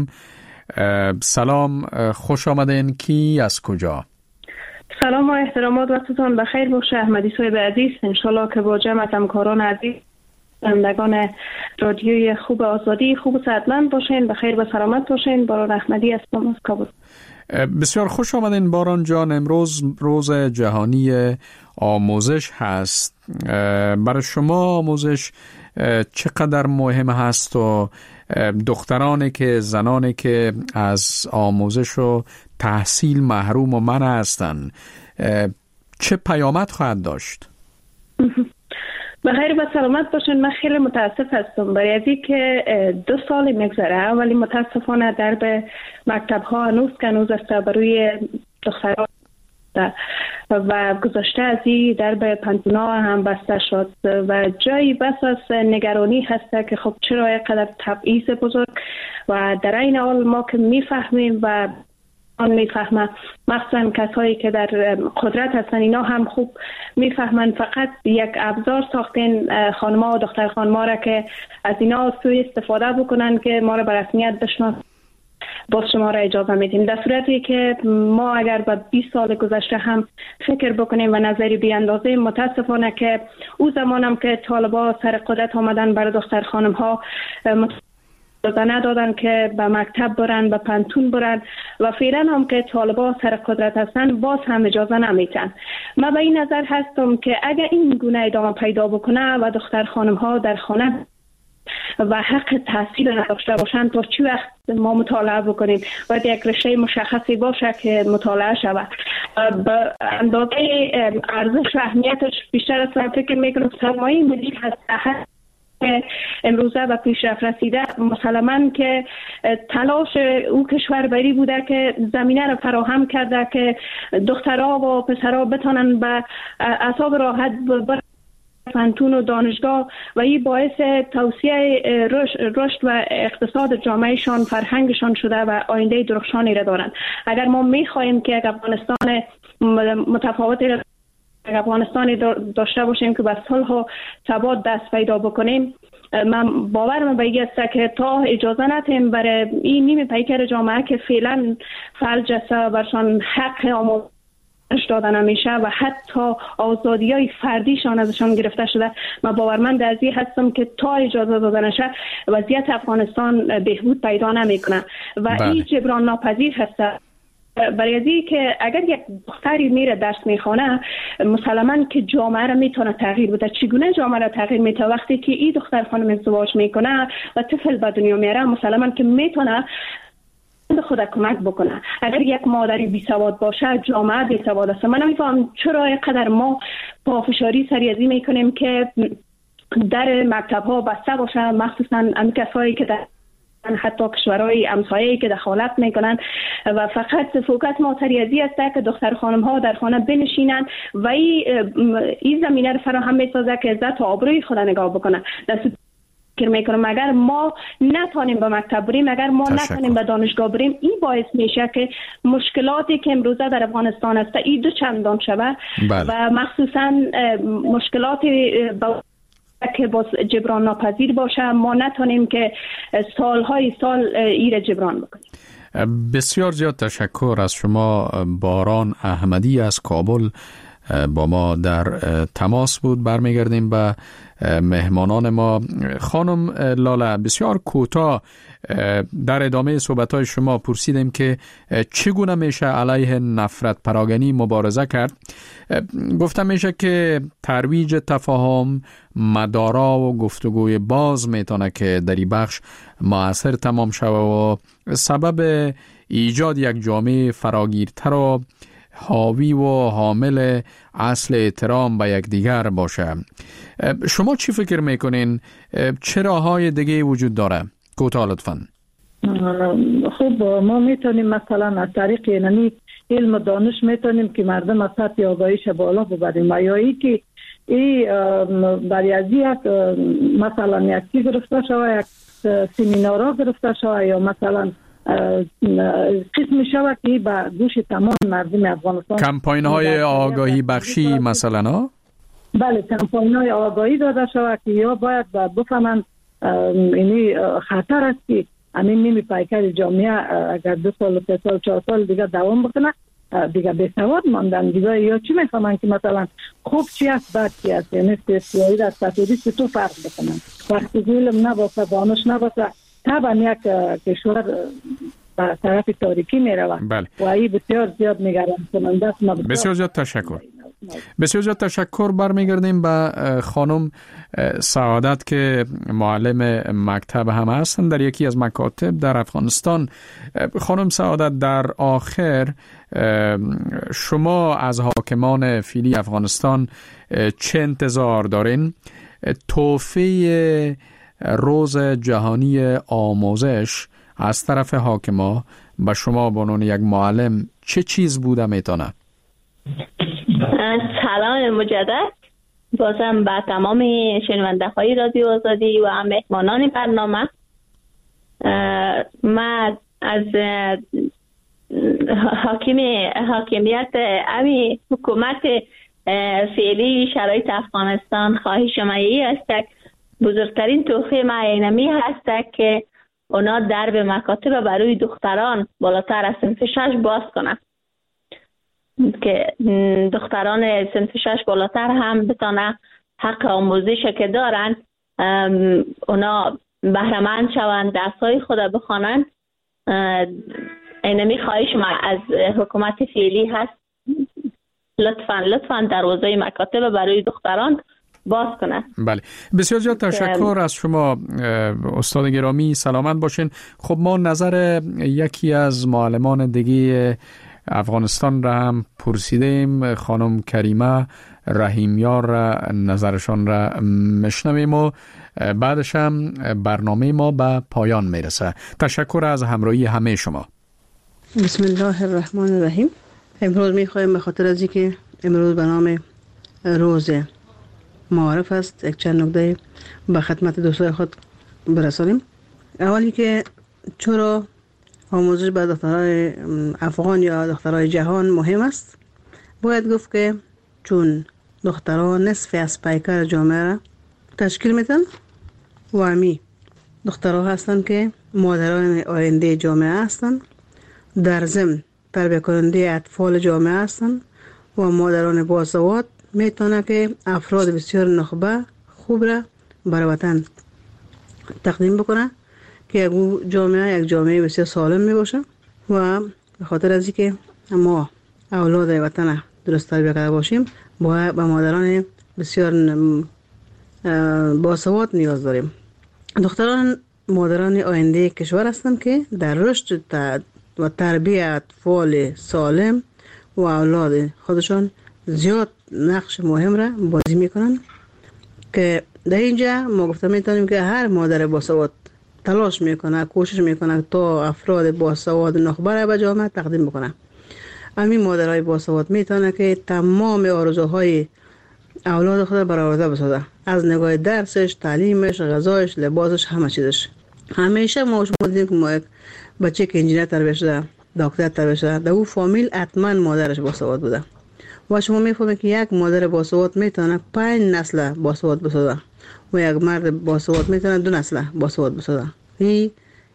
سلام، خوش آمدین. کی از کجا؟
سلام و احترامات، وقتتان بخیر باشه احمدی صاحب عزیز. انشالله که با جمع همکاران عزیز شنوندگان رادیوی خوب آزادی خوب و صحتمند باشین، بخیر و سلامت باشین. باران احمدی هستم از کابل.
بسیار خوش آمدین باران جان. امروز روز جهانی آموزش هست. برای شما آموزش چقدر مهم هست و دخترانی که زنانی که از آموزش و تحصیل محروم و منع هستند چه پیامد خواهد داشت؟
بخیر و سلامت باشین. من خیلی متاسف هستم برای ازی که 2 سال میگذره، ولی متاسفانه درب مکتب ها هنوز است بروی دختران و گذاشته ازی درب پنتونا هم بسته شد و جایی بس از نگرانی هست که خب چرا اینقدر تبعیض بزرگ و در این حال ما که میفهمیم و آن میفهمه، مخصوصا کسایی که در قدرت هستن اینا هم خوب میفهمن، فقط یک ابزار ساختین خانما و دختر خانما را که از اینا سوء استفاده بکنن که ما را به رسمیت بشناسن، باز شما را اجازه میدیم. در صورتی که ما اگر به 20 سال گذشته هم فکر بکنیم و نظری بیاندازیم، متاسفانه که او زمان هم که طالبا سر قدرت آمدن برای دختر خانم ها اجازه ندادن که به مکتب برن، به پنتون برن و فعلا هم که طالبا سر قدرت هستن باز هم اجازه نمیتن. من به این نظر هستم که اگر این گونه ادامه پیدا بکنه و دختر خانم ها در خانه و حق تحصیل نداشته باشند، تا چی وقت ما مطالعه بکنیم؟ باید یک رشته مشخصی باشه که مطالعه شود. به اندازه ارزش و اهمیتش بیشتر است. فکر میکنم سرمایه ملی هست امروزه و پیشرفت رسیده، مسلماً که تلاش او کشوربری بوده که زمینه را فراهم کرده که دخترها و پسرها بتانن به اعصاب راحت فنتون و دانشگاه و این باعث توسعه رشد و اقتصاد جامعهشان، فرهنگشان شده و آینده درخشانی را دارند. اگر ما می‌خواهیم که افغانستان متفاوت افغانستانی داشته باشیم که به صلح و ثبات دست پیدا بکنیم، من باورم به این است که تا اجازه ندیم برای این نیمه پیکر جامعه که فعلا فلج است برشان حق آموزش داده نمیشه و حتی آزادی‌های فردیشان ازشان گرفته شده، من باورمند از این هستم که تا اجازه داده نشه وضعیت افغانستان بهبود پیدا نمیکنه و این جبران ناپذیر هست. برای ازی که اگر یک دختری میره درس میخونه، مسلماً که جامعه را میتونه تغییر بده. چگونه جامعه را تغییر میده؟ وقتی که این دختر خانم ازدواج میکنه و طفل به دنیا میاره، مسلماً که میتونه به خود کمک بکنه. اگر یک مادری بی سواد باشه، جامعه بی سواد است. من نمیفهم چرا اینقدر ما پافشاری سریازی میکنیم که در مکتب ها بسته باشه، مخصوصاً اون کسایی که در حتی کشورهای همسایه‌ای که دخالت میکنن و فقط فوکس ما سریازی است که دختر خانم ها در خانه بنشینن و این زمینه رو فراهم میسازه که عزت و آبروی خود نگاه بکنن. فکر میکنم اگر ما نتونیم به مکتب بریم، اگر ما نتونیم به دانشگاه بریم، این باعث میشه که مشکلاتی که امروزه در افغانستان است این دو چندان شود و مخصوصا مشکلاتی که باز جبران ناپذیر باشه، ما نتونیم که سالهای سال ایره جبران بکنیم.
بسیار زیاد تشکر از شما. باران احمدی از کابل با ما در تماس بود. برمیگردیم به مهمانان ما. خانم لاله، بسیار کوتاه در ادامه صحبت‌های شما پرسیدیم که چگونه میشه علیه نفرت پراگنی مبارزه کرد. گفتم میشه که ترویج تفاهم، مدارا و گفتگوی باز میتونه که در این بخش مؤثر تمام شود و سبب ایجاد یک جامعه فراگیرتر و حاوی و حامل اصل احترام به یکدیگر باشه. شما چی فکر میکنین؟ چه راه‌های دیگه وجود داره؟ کوتاه لطفاً.
خب ما میتونیم مثلا از طریق علم و دانش میتونیم که مردم از سطح آگاهیش بالا ببریم و یا ای که برای از مثلا یک چیز گرفته شود، یک سمینارها گرفته شود یا مثلا قسم شود که به گوش تمام مردم افغانستان
کمپاین های آگاهی بخشی مثلا ها؟
بله، کمپاین های آگاهی داده شود که یا باید بفهمند اینی خطر است که همین نیمی پیکر جامعه اگر 2 سال 3 سال 4 سال دیگه دوام بکنه دیگه بی‌سواد ماندن دیگه، یا چی میفهمن که مثلا خوب چی است بد چی است، یعنی سیاسی در تفاوتی تو فرق بکنن. وقتی علم نباشه، دانش نباشه، طبعا یک کشور به طرف تاریکی میره.
بله.
و این بسیار زیاد نگران کننده است.
بسیار زیاد تشکر. بسیار زیاد تشکر. برمیگردیم به خانم سعادت که معلم مکتب هم هستند در یکی از مکاتب در افغانستان. خانم سعادت، در آخر شما از حاکمان فعلی افغانستان چه انتظار دارین؟ تحفه روز جهانی آموزش از طرف حاکما به شما به عنوان یک معلم چه چیز بوده میتونه؟
سلام مجدد بازم به تمام شنونده های رادیو آزادی و مهمانان برنامه. من از حاکمیت امی حکومت فعلی شرایط افغانستان خواهش مایی است که بزرگترین تحفه معینمی هست که اونا درب مکاتب برای دختران بالاتر از صنف 6 باز کنند که دختران صنف 6 بالاتر هم بتانه حق آموزش که دارن اونا بهره‌مند شوند، درس‌های خود بخوانند. اینمی خواهش ما از حکومت فعلی هست لطفاً دروازه مکاتب برای دختران باز کنه.
بله، بسیار زیاد تشکر از شما استاد گرامی. سلامت باشین. خب ما نظر یکی از معلمان دیگه افغانستان را هم پرسیدیم، خانم کریمه رحیمیار را نظرشان را مشنویم و بعدش هم برنامه ما به پایان میرسه. تشکر از همراهی همه شما.
بسم الله الرحمن الرحیم. امروز میخوایم به خاطر از اینکه امروز به نام روز معارف است یک چند نکته به خدمت دوستان خود برسانیم. اولی که چرا آموزش به دخترای افغان یا دخترای جهان مهم است، باید گفت که چون دخترها نصف از پیکر جامعه را تشکیل میدن و همی دخترها هستند که مادران آینده جامعه هستند، در ضمن تربیت کننده اطفال جامعه هستند و مادران باسواد میتونه که افراد بسیار نخبه خوب را برای وطن تقدیم بکنه که یک جامعه بسیار سالم می باشه. و به خاطر از اینکه ما اولاد وطن درست تربیت کرده باشیم باید به مادران بسیار باسواد نیاز داریم. دختران مادران آینده کشور هستند که در رشد و تربیت اطفال سالم و اولاد خودشان زیاد نقش مهم را بازی میکنن که در اینجا ما گفته میتونیم که هر مادر باسواد تلاش میکنه، کوشش میکنه تا افراد باسواد نخبه را به جامعه تقدیم بکنه. همین مادرای باسواد میتونه که تمام آرزوهای اولاد خود برآورده بسازه، از نگاه درسش، تعلیمش، غذایش، لباسش، همه چیزش. همیشه ما شما دیدیم که ما یک بچه که انجینیر تربیت شده، دکتر تربیت شده، در اون فامیل حتما مادرش باسواد بوده و شما میفهمید که یک مادر باسواد میتونه 5 نسل باسواد بسازه و یک مرد باسواد میتونه 2 نسل باسواد بسازه. این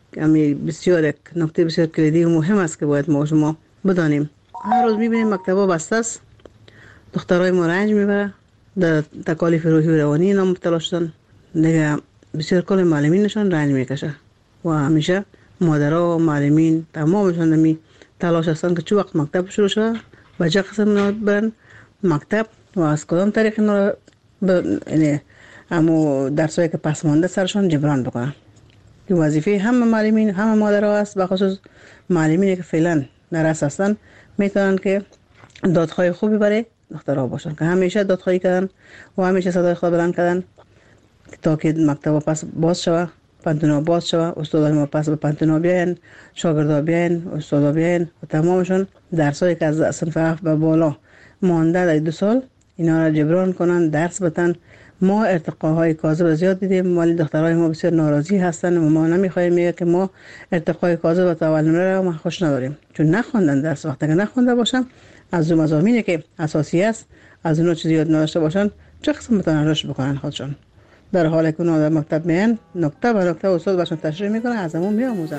بسیار یک نکته بسیار کلیدی و مهم است که باید ما شما بدانیم. هر روز میبینیم مکتبا بسته است، دخترای ما رنج میبره، در تکالیف روحی و روانی اینا مبتلا شدن، دیگه بسیار کل معلمینشان رنج میکشه و همیشه مادرها و معلمین تمامشان دمی تلاش هستن که چه وقت مکتب شروع شده و چه قسم برن مکتب و از کدام طریق اینا یعنی همو درسایی که پس مانده سرشان جبران بکنن. این وظیفه همه معلمین، همه مادرها است، به خصوص معلمینی که فعلا درس هستن میتونن که دادخواهی خوبی برای دخترها باشن که همیشه دادخواهی کردن و همیشه صدای خود بلند کردن تا که مکتب پس باز شوه، پانتونا باز شوه، استادان ما پس به پانتونا بیاین، شاگردا بیاین، استادا بیاین و تمامشون درسایی که از صنف 7 به بالا مانده در 2 سال اینا را جبران کنن، درس بدن. ما ارتقاهای کاذب زیاد دیدیم ولی دخترای ما بسیار ناراضی هستن و ما نمیخوایم میگه که ما ارتقای کاذب و تولنره را ما خوش نداریم، چون نخوندن درس. وقتی که نخونده باشن از اون مضامینی که اساسی است از اونها چیزی یاد نداشته باشن چه قسم میتونن رشد بکنن خودشون، در حالی که اونها در مکتب میان نکته به نکته استاد باشن تشریح میکنن، از همون میآموزن.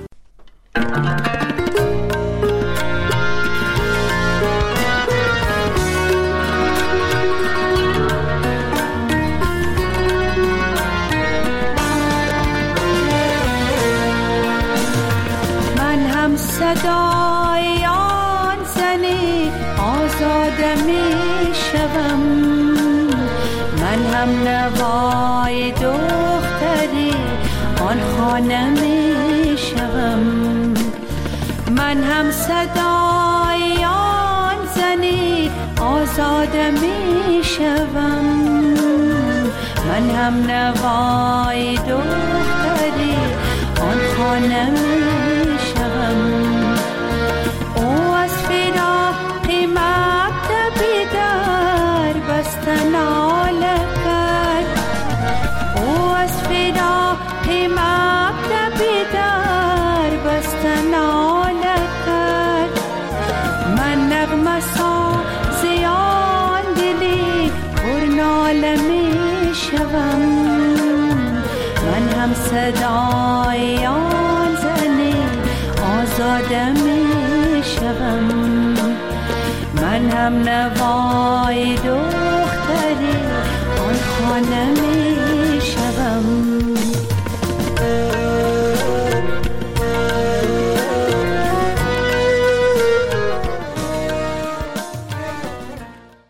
صدای آن زنی آزاده می شوم، من هم نوای دختری آن خانه می شوم، من هم صدای آن زنی آزاده می شوم، من هم نوای دختری آن خانه می شوم. او از فراق مکتبی در بستن ناله کرد، او از فراق مکتبی در بستن ناله کرد، من نغمه سازی آن دلی پر ناله می شوم، من هم صدای آن زنی آزاده می شوم، من هم نوای دختری آن خانه می شوم.